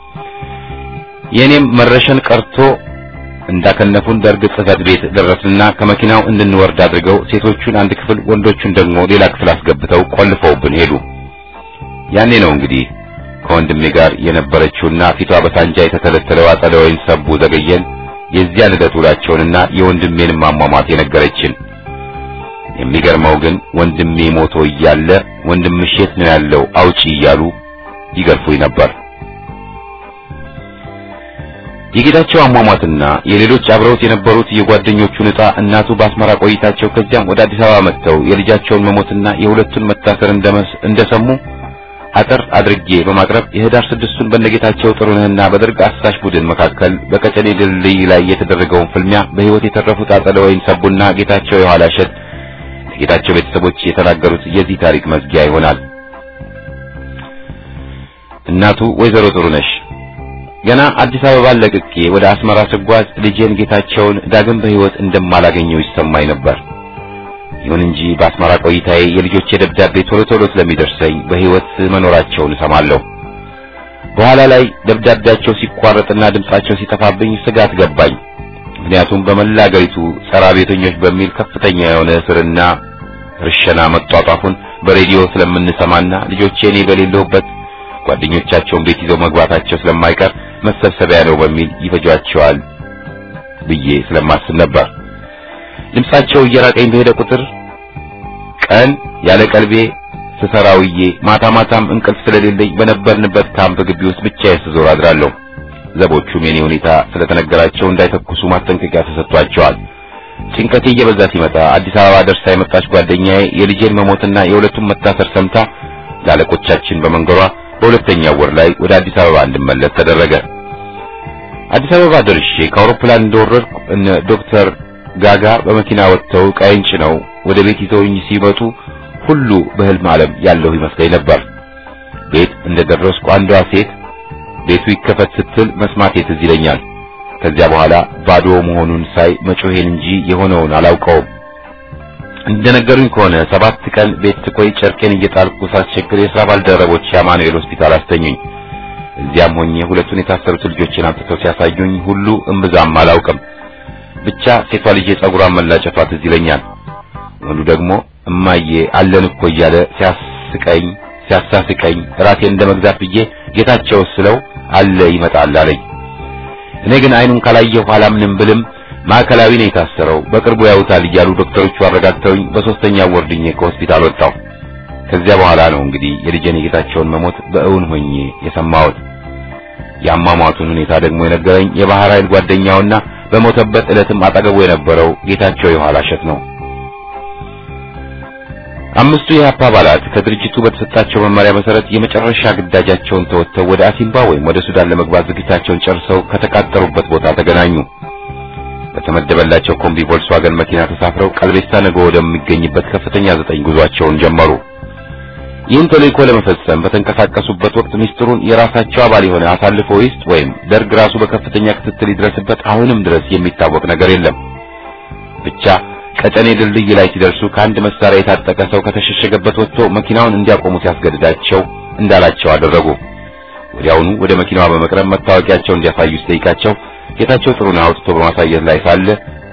የኔም መረሸን ቀርቶ እንዳከነፉን ደርግ ጽሕፈት ቤት ደረስንና ከመኪናው እንድንወርድ አድርገው ሴቶቹን አንድ ክፍል ወንዶቹን ደግሞ ሌላ ክፍል አስገብተው ቆልፈውብን ሄዱ። ያኔ ነው እንግዲህ ከወንድሜ ጋር የነበረችውና ፊቷ በሳንጃ የተተለተለው አጸደ ወይን ሰቡ ዘገየን የዚያ ልደት ውላቸውንና የወንድሜንም አሟሟት የነገረችን። የሚገርመው ግን ወንድሜ ሞቶ እያለ ወንድምሽ የት ነው ያለው አውጪ እያሉ ይገርፉኝ ነበር። የጌታቸው አሟሟትና የሌሎች አብረውት የነበሩት የጓደኞቹ ዕጣ እናቱ በአስመራ ቆይታቸው ከዚያም ወደ አዲስ አበባ መጥተው የልጃቸውን መሞትና የሁለቱን መታሰር እንደሰሙ አጠር አድርጌ በማቅረብ የህዳር ስድስቱን በነጌታቸው ጥሩነህና በደርግ አሳሽ ቡድን መካከል በቀጨኔ ድልድይ ላይ የተደረገውን ፍልሚያ በህይወት የተረፉት አጸደ ወይን ሰቡና ጌታቸው የኋላ ሸት የጌታቸው ቤተሰቦች የተናገሩት የዚህ ታሪክ መዝጊያ ይሆናል። እናቱ ወይዘሮ ጥሩነሽ ገና አዲስ አበባ ለቅቄ ወደ አስመራ ስጓዝ ልጄን ጌታቸውን ዳግም በህይወት እንደማላገኘው ይሰማኝ ነበር። ይሁን እንጂ በአስመራ ቆይታዬ የልጆቼ ደብዳቤ ቶሎ ቶሎ ስለሚደርሰኝ በህይወት መኖራቸውን እሰማለሁ። በኋላ ላይ ደብዳቤያቸው ሲቋረጥና ድምጻቸው ሲጠፋብኝ ስጋት ገባኝ። ምክንያቱም በመላ አገሪቱ ጸረ አብዮተኞች በሚል ከፍተኛ የሆነ እስርና ርሸና መጧጧፉን በሬዲዮ ስለምንሰማና ልጆቼ እኔ በሌለሁበት ጓደኞቻቸውን ቤት ይዘው መግባታቸው ስለማይቀር መሰብሰቢያ ነው በሚል ይፈጇቸዋል ብዬ ስለማስብ ነበር። ድምጻቸው እየራቀኝ በሄደ ቁጥር ቀን ያለ ቀልቤ ስሰራውዬ ማታ ማታም እንቅልፍ ስለሌለኝ በነበርንበት ካምፕ ግቢ ውስጥ ብቻዬን ስዞር አድራለሁ። ዘቦቹም የኔ ሁኔታ ስለተነገራቸው እንዳይተኩሱ ማስጠንቀቂያ ተሰጥቷቸዋል። ጭንቀቴ እየበዛ ሲመጣ አዲስ አበባ ደርሳ የመጣች ጓደኛዬ የልጄን መሞትና የሁለቱም መታሰር ሰምታ ላለቆቻችን በመንገሯ በሁለተኛው ወር ላይ ወደ አዲስ አበባ እንድመለስ ተደረገ። አዲስ አበባ ደርሼ ከአውሮፕላን እንደወረድኩ እነ ዶክተር ጋጋ በመኪና ወጥተው ቃይንጭ ነው ወደ ቤት ይዘውኝ ሲመጡ ሁሉ በህልም ዓለም ያለው ይመስለኝ ነበር። ቤት እንደደረስኩ አንዷ ሴት ቤቱ ይከፈት ስትል መስማቴ ትዝ ይለኛል። ከዚያ በኋላ ባዶ መሆኑን ሳይ መጮሄን እንጂ የሆነውን አላውቀውም። እንደነገሩኝ ከሆነ ሰባት ቀን ቤት ስቆይ ጨርቄን እየጣልኩ ሳስቸግር የሥራ ባልደረቦች የአማኑኤል ሆስፒታል አስተኙኝ። እዚያም ሆኜ ሁለቱን የታሰሩት ልጆችን አምጥተው ሲያሳዩኝ ሁሉ እምብዛም አላውቅም። ብቻ ሴቷ ልጅ ጸጉሯን መላጨቷ ትዝ ይለኛል። ወንዱ ደግሞ እማዬ አለን እኮ እያለ ሲያስቀኝ ሲያሳስቀኝ ራሴን እንደመግዛት ብዬ ጌታቸው ስለው አለ ይመጣል አለኝ። እኔ ግን አይኑን ካላየሁ አላምንም ብልም ማዕከላዊ ነው የታሰረው በቅርቡ ያውታል እያሉ ዶክተሮቹ አረጋግተውኝ በሶስተኛው ወርድኜ ከሆስፒታል ወጣሁ። ከዚያ በኋላ ነው እንግዲህ የልጄን የጌታቸውን መሞት በእውን ሆኜ የሰማሁት። ያማሟቱን ሁኔታ ደግሞ የነገረኝ የባህር ኃይል ጓደኛውና በሞተበት ዕለትም አጠገቡ የነበረው ጌታቸው የኋላሸት ነው። አምስቱ የኢህአፓ አባላት ከድርጅቱ በተሰጣቸው መመሪያ መሰረት የመጨረሻ ግዳጃቸውን ተወጥተው ወደ አሲምባ ወይም ወደ ሱዳን ለመግባት ዝግጅታቸውን ጨርሰው ከተቃጠሩበት ቦታ ተገናኙ። በተመደበላቸው ኮምቢ ቮልስዋገን መኪና ተሳፍረው ቀልቤሳ ነገ ወደሚገኝበት ከፍተኛ ዘጠኝ ጉዟቸውን ጀመሩ። ይህን ተልእኮ ለመፈጸም በተንቀሳቀሱበት ወቅት ሚስጥሩን የራሳቸው አባል የሆነ አሳልፎ ይስጥ ወይም ደርግ ራሱ በከፍተኛ ክትትል ይድረስበት አሁንም ድረስ የሚታወቅ ነገር የለም። ብቻ ቀጨኔ ድልድይ ላይ ሲደርሱ ከአንድ መሳሪያ የታጠቀ ሰው ከተሸሸገበት ወጥቶ መኪናውን እንዲያቆሙ ሲያስገድዳቸው እንዳላቸው አደረጉ። ወዲያውኑ ወደ መኪናዋ በመቅረብ መታወቂያቸውን እንዲያሳዩ ሲጠይቃቸው ጌታቸው ጥሩን አውጥቶ በማሳየት ላይ ሳለ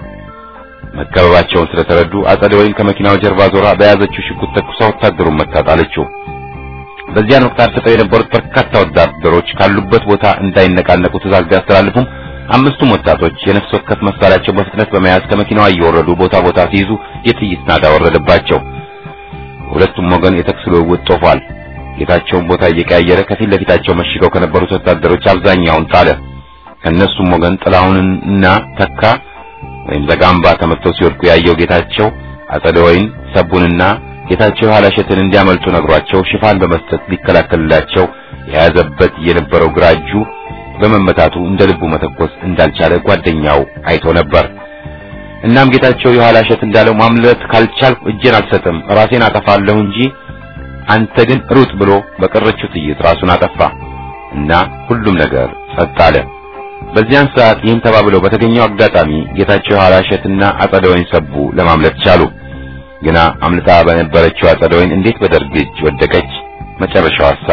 መከበባቸውን ስለተረዱ አጸደ ወይን ከመኪናው ጀርባ ዞራ በያዘችው ሽጉጥ ተኩሳ ወታደሩን መታጣለችው። በዚያን ወቅት አርፍጠው የነበሩት በርካታ ወታደሮች ካሉበት ቦታ እንዳይነቃነቁ ትዕዛዝ ቢያስተላልፉም አምስቱም ወጣቶች የነፍስ ወከፍ መሳሪያቸውን በፍጥነት በመያዝ ከመኪናዋ እየወረዱ ቦታ ቦታ ሲይዙ የጥይት ናዳ ወረደባቸው። ሁለቱም ወገን የተኩስ ልውውጥ ጦፏል። ጌታቸውን ቦታ እየቀያየረ ከፊት ለፊታቸው መሽገው ከነበሩት ወታደሮች አብዛኛውን ጣለ። ከነሱም ወገን ጥላሁንና ተካ ወይም ዘጋምባ ተመተው ሲወድቁ ያየው ጌታቸው አጸደ ወይን ሰቡንና ጌታቸው ኋላሸትን እንዲያመልጡ ነግሯቸው ሽፋን በመስጠት ሊከላከልላቸው የያዘበት የነበረው ግራ እጁ በመመታቱ እንደ ልቡ መተኮስ እንዳልቻለ ጓደኛው አይቶ ነበር። እናም ጌታቸው የኋላሸት እንዳለው ማምለጥ ካልቻልኩ እጄን አልሰጥም ራሴን አጠፋለሁ እንጂ አንተ ግን ሩጥ ብሎ በቀረችው ጥይት ራሱን አጠፋ እና ሁሉም ነገር ጸጥ አለ። በዚያን ሰዓት ይህን ተባብለው በተገኘው አጋጣሚ ጌታቸው የኋላሸትና አጸደ ወይን ሰቡ ለማምለጥ ቻሉ። ግና አምልጣ በነበረችው አጸደ ወይን እንዴት በደርግ እጅ ወደቀች? መጨረሻው አሳ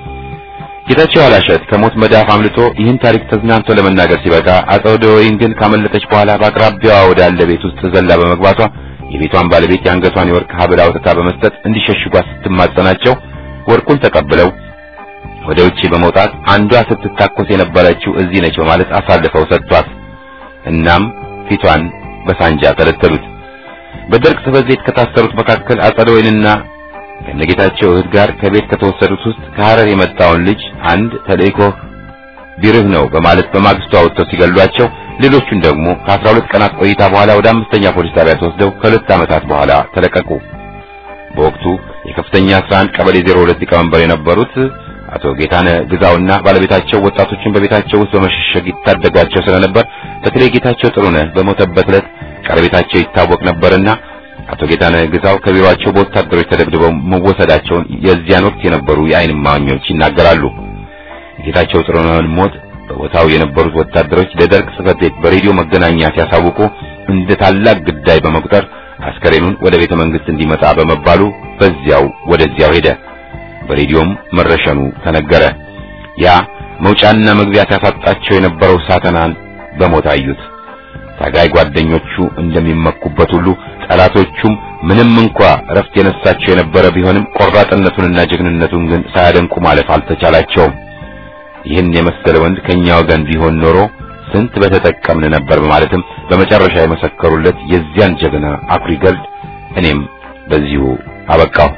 ጌታቸው ኋላሸት ከሞት መዳፍ አምልጦ ይህን ታሪክ ተዝናንቶ ለመናገር ሲበቃ አጸደ ወይን ግን ካመለጠች በኋላ በአቅራቢያዋ ወዳለ ቤት ውስጥ ዘላ በመግባቷ የቤቷን ባለቤት የአንገቷን የወርቅ ሐብል አውጥታ በመስጠት እንዲሸሽጓት ስትማጸናቸው ወርቁን ተቀብለው ወደ ውጪ በመውጣት አንዷ ስትታኮስ የነበረችው እዚህ ነች ማለት አሳልፈው ሰጥቷት እናም ፊቷን በሳንጃ ተለተሉት። በደርግ ጽሕፈት ቤት ከታሰሩት መካከል አጸደ ወይንና ከነጌታቸው እህት ጋር ከቤት ከተወሰዱት ውስጥ ከሐረር የመጣውን ልጅ አንድ ተልእኮ ቢርህ ነው በማለት በማግስቱ አውጥተው ሲገሏቸው ሌሎቹን ደግሞ ከአስራ ሁለት ቀናት ቆይታ በኋላ ወደ አምስተኛ ፖሊስ ጣቢያ ተወስደው ከሁለት ዓመታት በኋላ ተለቀቁ። በወቅቱ የከፍተኛ አስራ አንድ ቀበሌ ዜሮ ሁለት ሊቀመንበር የነበሩት አቶ ጌታነህ ግዛውና ባለቤታቸው ወጣቶችን በቤታቸው ውስጥ በመሸሸግ ይታደጋቸው ስለነበር በተለይ ጌታቸው ጥሩነህ በሞተበት ዕለት ቀረቤታቸው ይታወቅ ነበርና አቶ ጌታነህ ግዛው ከቢሮአቸው በወታደሮች ተደብድበው መወሰዳቸውን የዚያን ወቅት የነበሩ የዓይን እማኞች ይናገራሉ። ጌታቸው ጥሩነህን ሞት በቦታው የነበሩት ወታደሮች ለደርግ ጽሕፈት ቤት በሬዲዮ መገናኛ ሲያሳውቁ እንደ ታላቅ ግዳይ በመቁጠር አስከሬኑን ወደ ቤተ መንግስት እንዲመጣ በመባሉ በዚያው ወደዚያው ሄደ። በሬዲዮም መረሸኑ ተነገረ። ያ መውጫና መግቢያ ያሳጣቸው የነበረው ሳተናን በሞት አዩት። ታጋይ ጓደኞቹ እንደሚመኩበት ሁሉ ጠላቶቹም ምንም እንኳ ረፍት የነሳቸው የነበረ ቢሆንም ቆራጥነቱንና ጀግንነቱን ግን ሳያደንቁ ማለፍ አልተቻላቸውም። ይህን የመሰለ ወንድ ከኛ ወገን ቢሆን ኖሮ ስንት በተጠቀምን ነበር በማለትም በመጨረሻ የመሰከሩለት የዚያን ጀግና አኩሪ ገልድ እኔም በዚሁ አበቃው።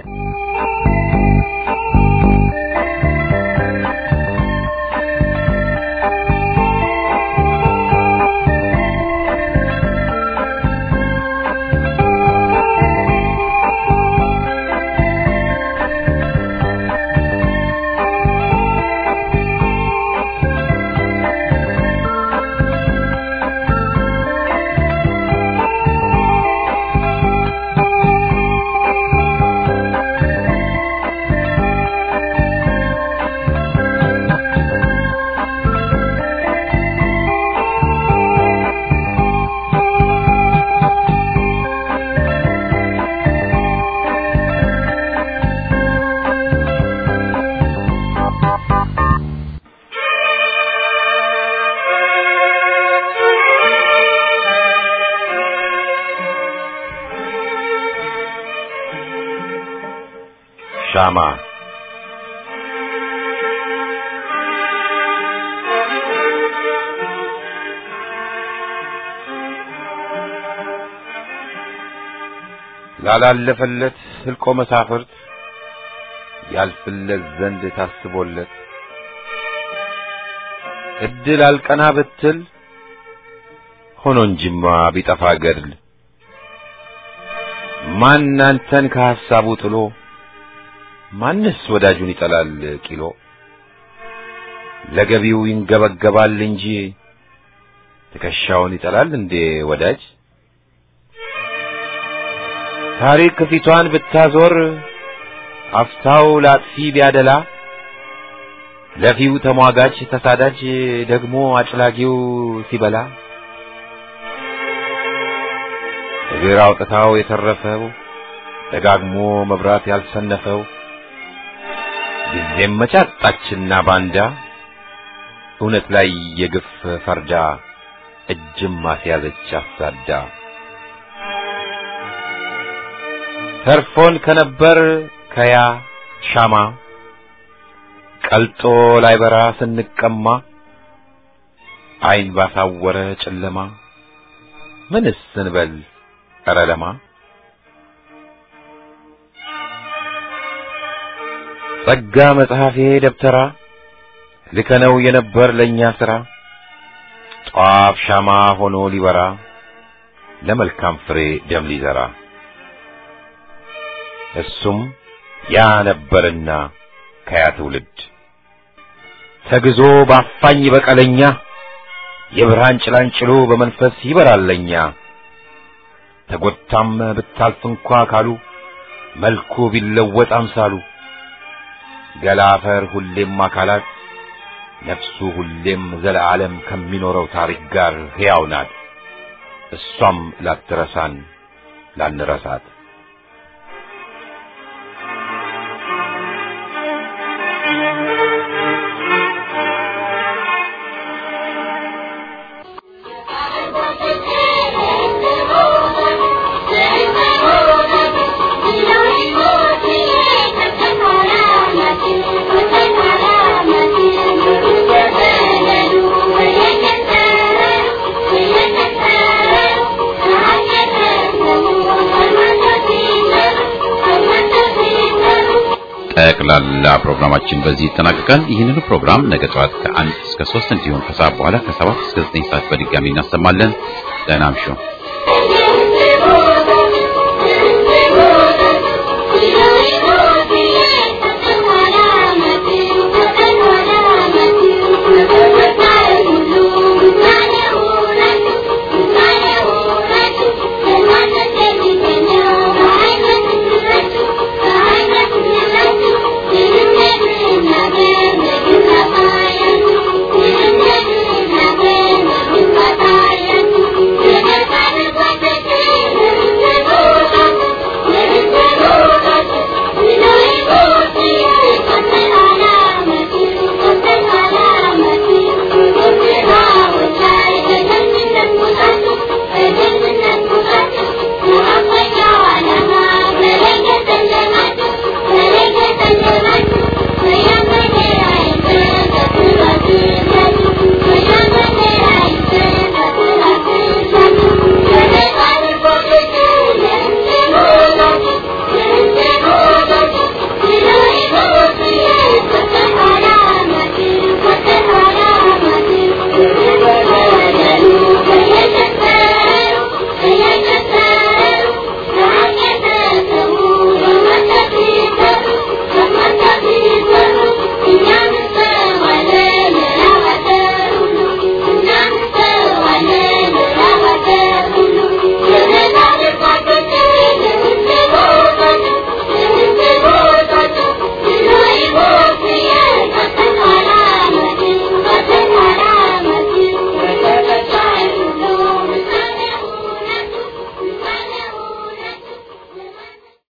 ሻማ ላላለፈለት ህልቆ መሳፍርት ያልፍለት ዘንድ ታስቦለት እድል አልቀና ብትል ሆኖ እንጂማ ቢጠፋ ገድል ማን አንተን ከሐሳቡ ጥሎ ማንስ ወዳጁን ይጠላል ቂሎ ለገቢው ይንገበገባል እንጂ ትከሻውን ይጠላል እንዴ ወዳጅ ታሪክ ፊቷን ብታዞር አፍታው ላጥፊ ቢያደላ ለፊው ተሟጋች ተሳዳጅ ደግሞ አጭላጊው ሲበላ እግር አውጥታው የተረፈው ደጋግሞ መብራት ያልሰነፈው ጊዜም መጫጣችና ባንዳ እውነት ላይ የግፍ ፈርዳ እጅም ማስያዘች አሳዳ ተርፎን ከነበር ከያ ሻማ ቀልጦ ላይበራ ስንቀማ አይን ባሳወረ ጨለማ ምንስ እንበል አረለማ ጸጋ መጽሐፌ ደብተራ ልከነው የነበር ለኛ ስራ ጧፍ ሻማ ሆኖ ሊበራ ለመልካም ፍሬ ደም ሊዘራ እሱም ያ ነበርና ከያ ትውልድ ተግዞ ባፋኝ በቀለኛ የብርሃን ጭላንጭሎ በመንፈስ ይበራለኛ ተጎታም ብታልፍ እንኳ ካሉ መልኩ ቢለወጥ አምሳሉ ገላፈር ሁሌም አካላት ነፍሱ ሁሌም ዘላለም ከሚኖረው ታሪክ ጋር ሕያው ናት እሷም ላትረሳን ላንረሳት ጠቅላላ ፕሮግራማችን በዚህ ይጠናቀቃል። ይህንን ፕሮግራም ነገ ጠዋት ከአንድ እስከ ሶስት እንዲሁም ከሰዓት በኋላ ከሰባት እስከ ዘጠኝ ሰዓት በድጋሚ እናሰማለን። ደህና እምሹ።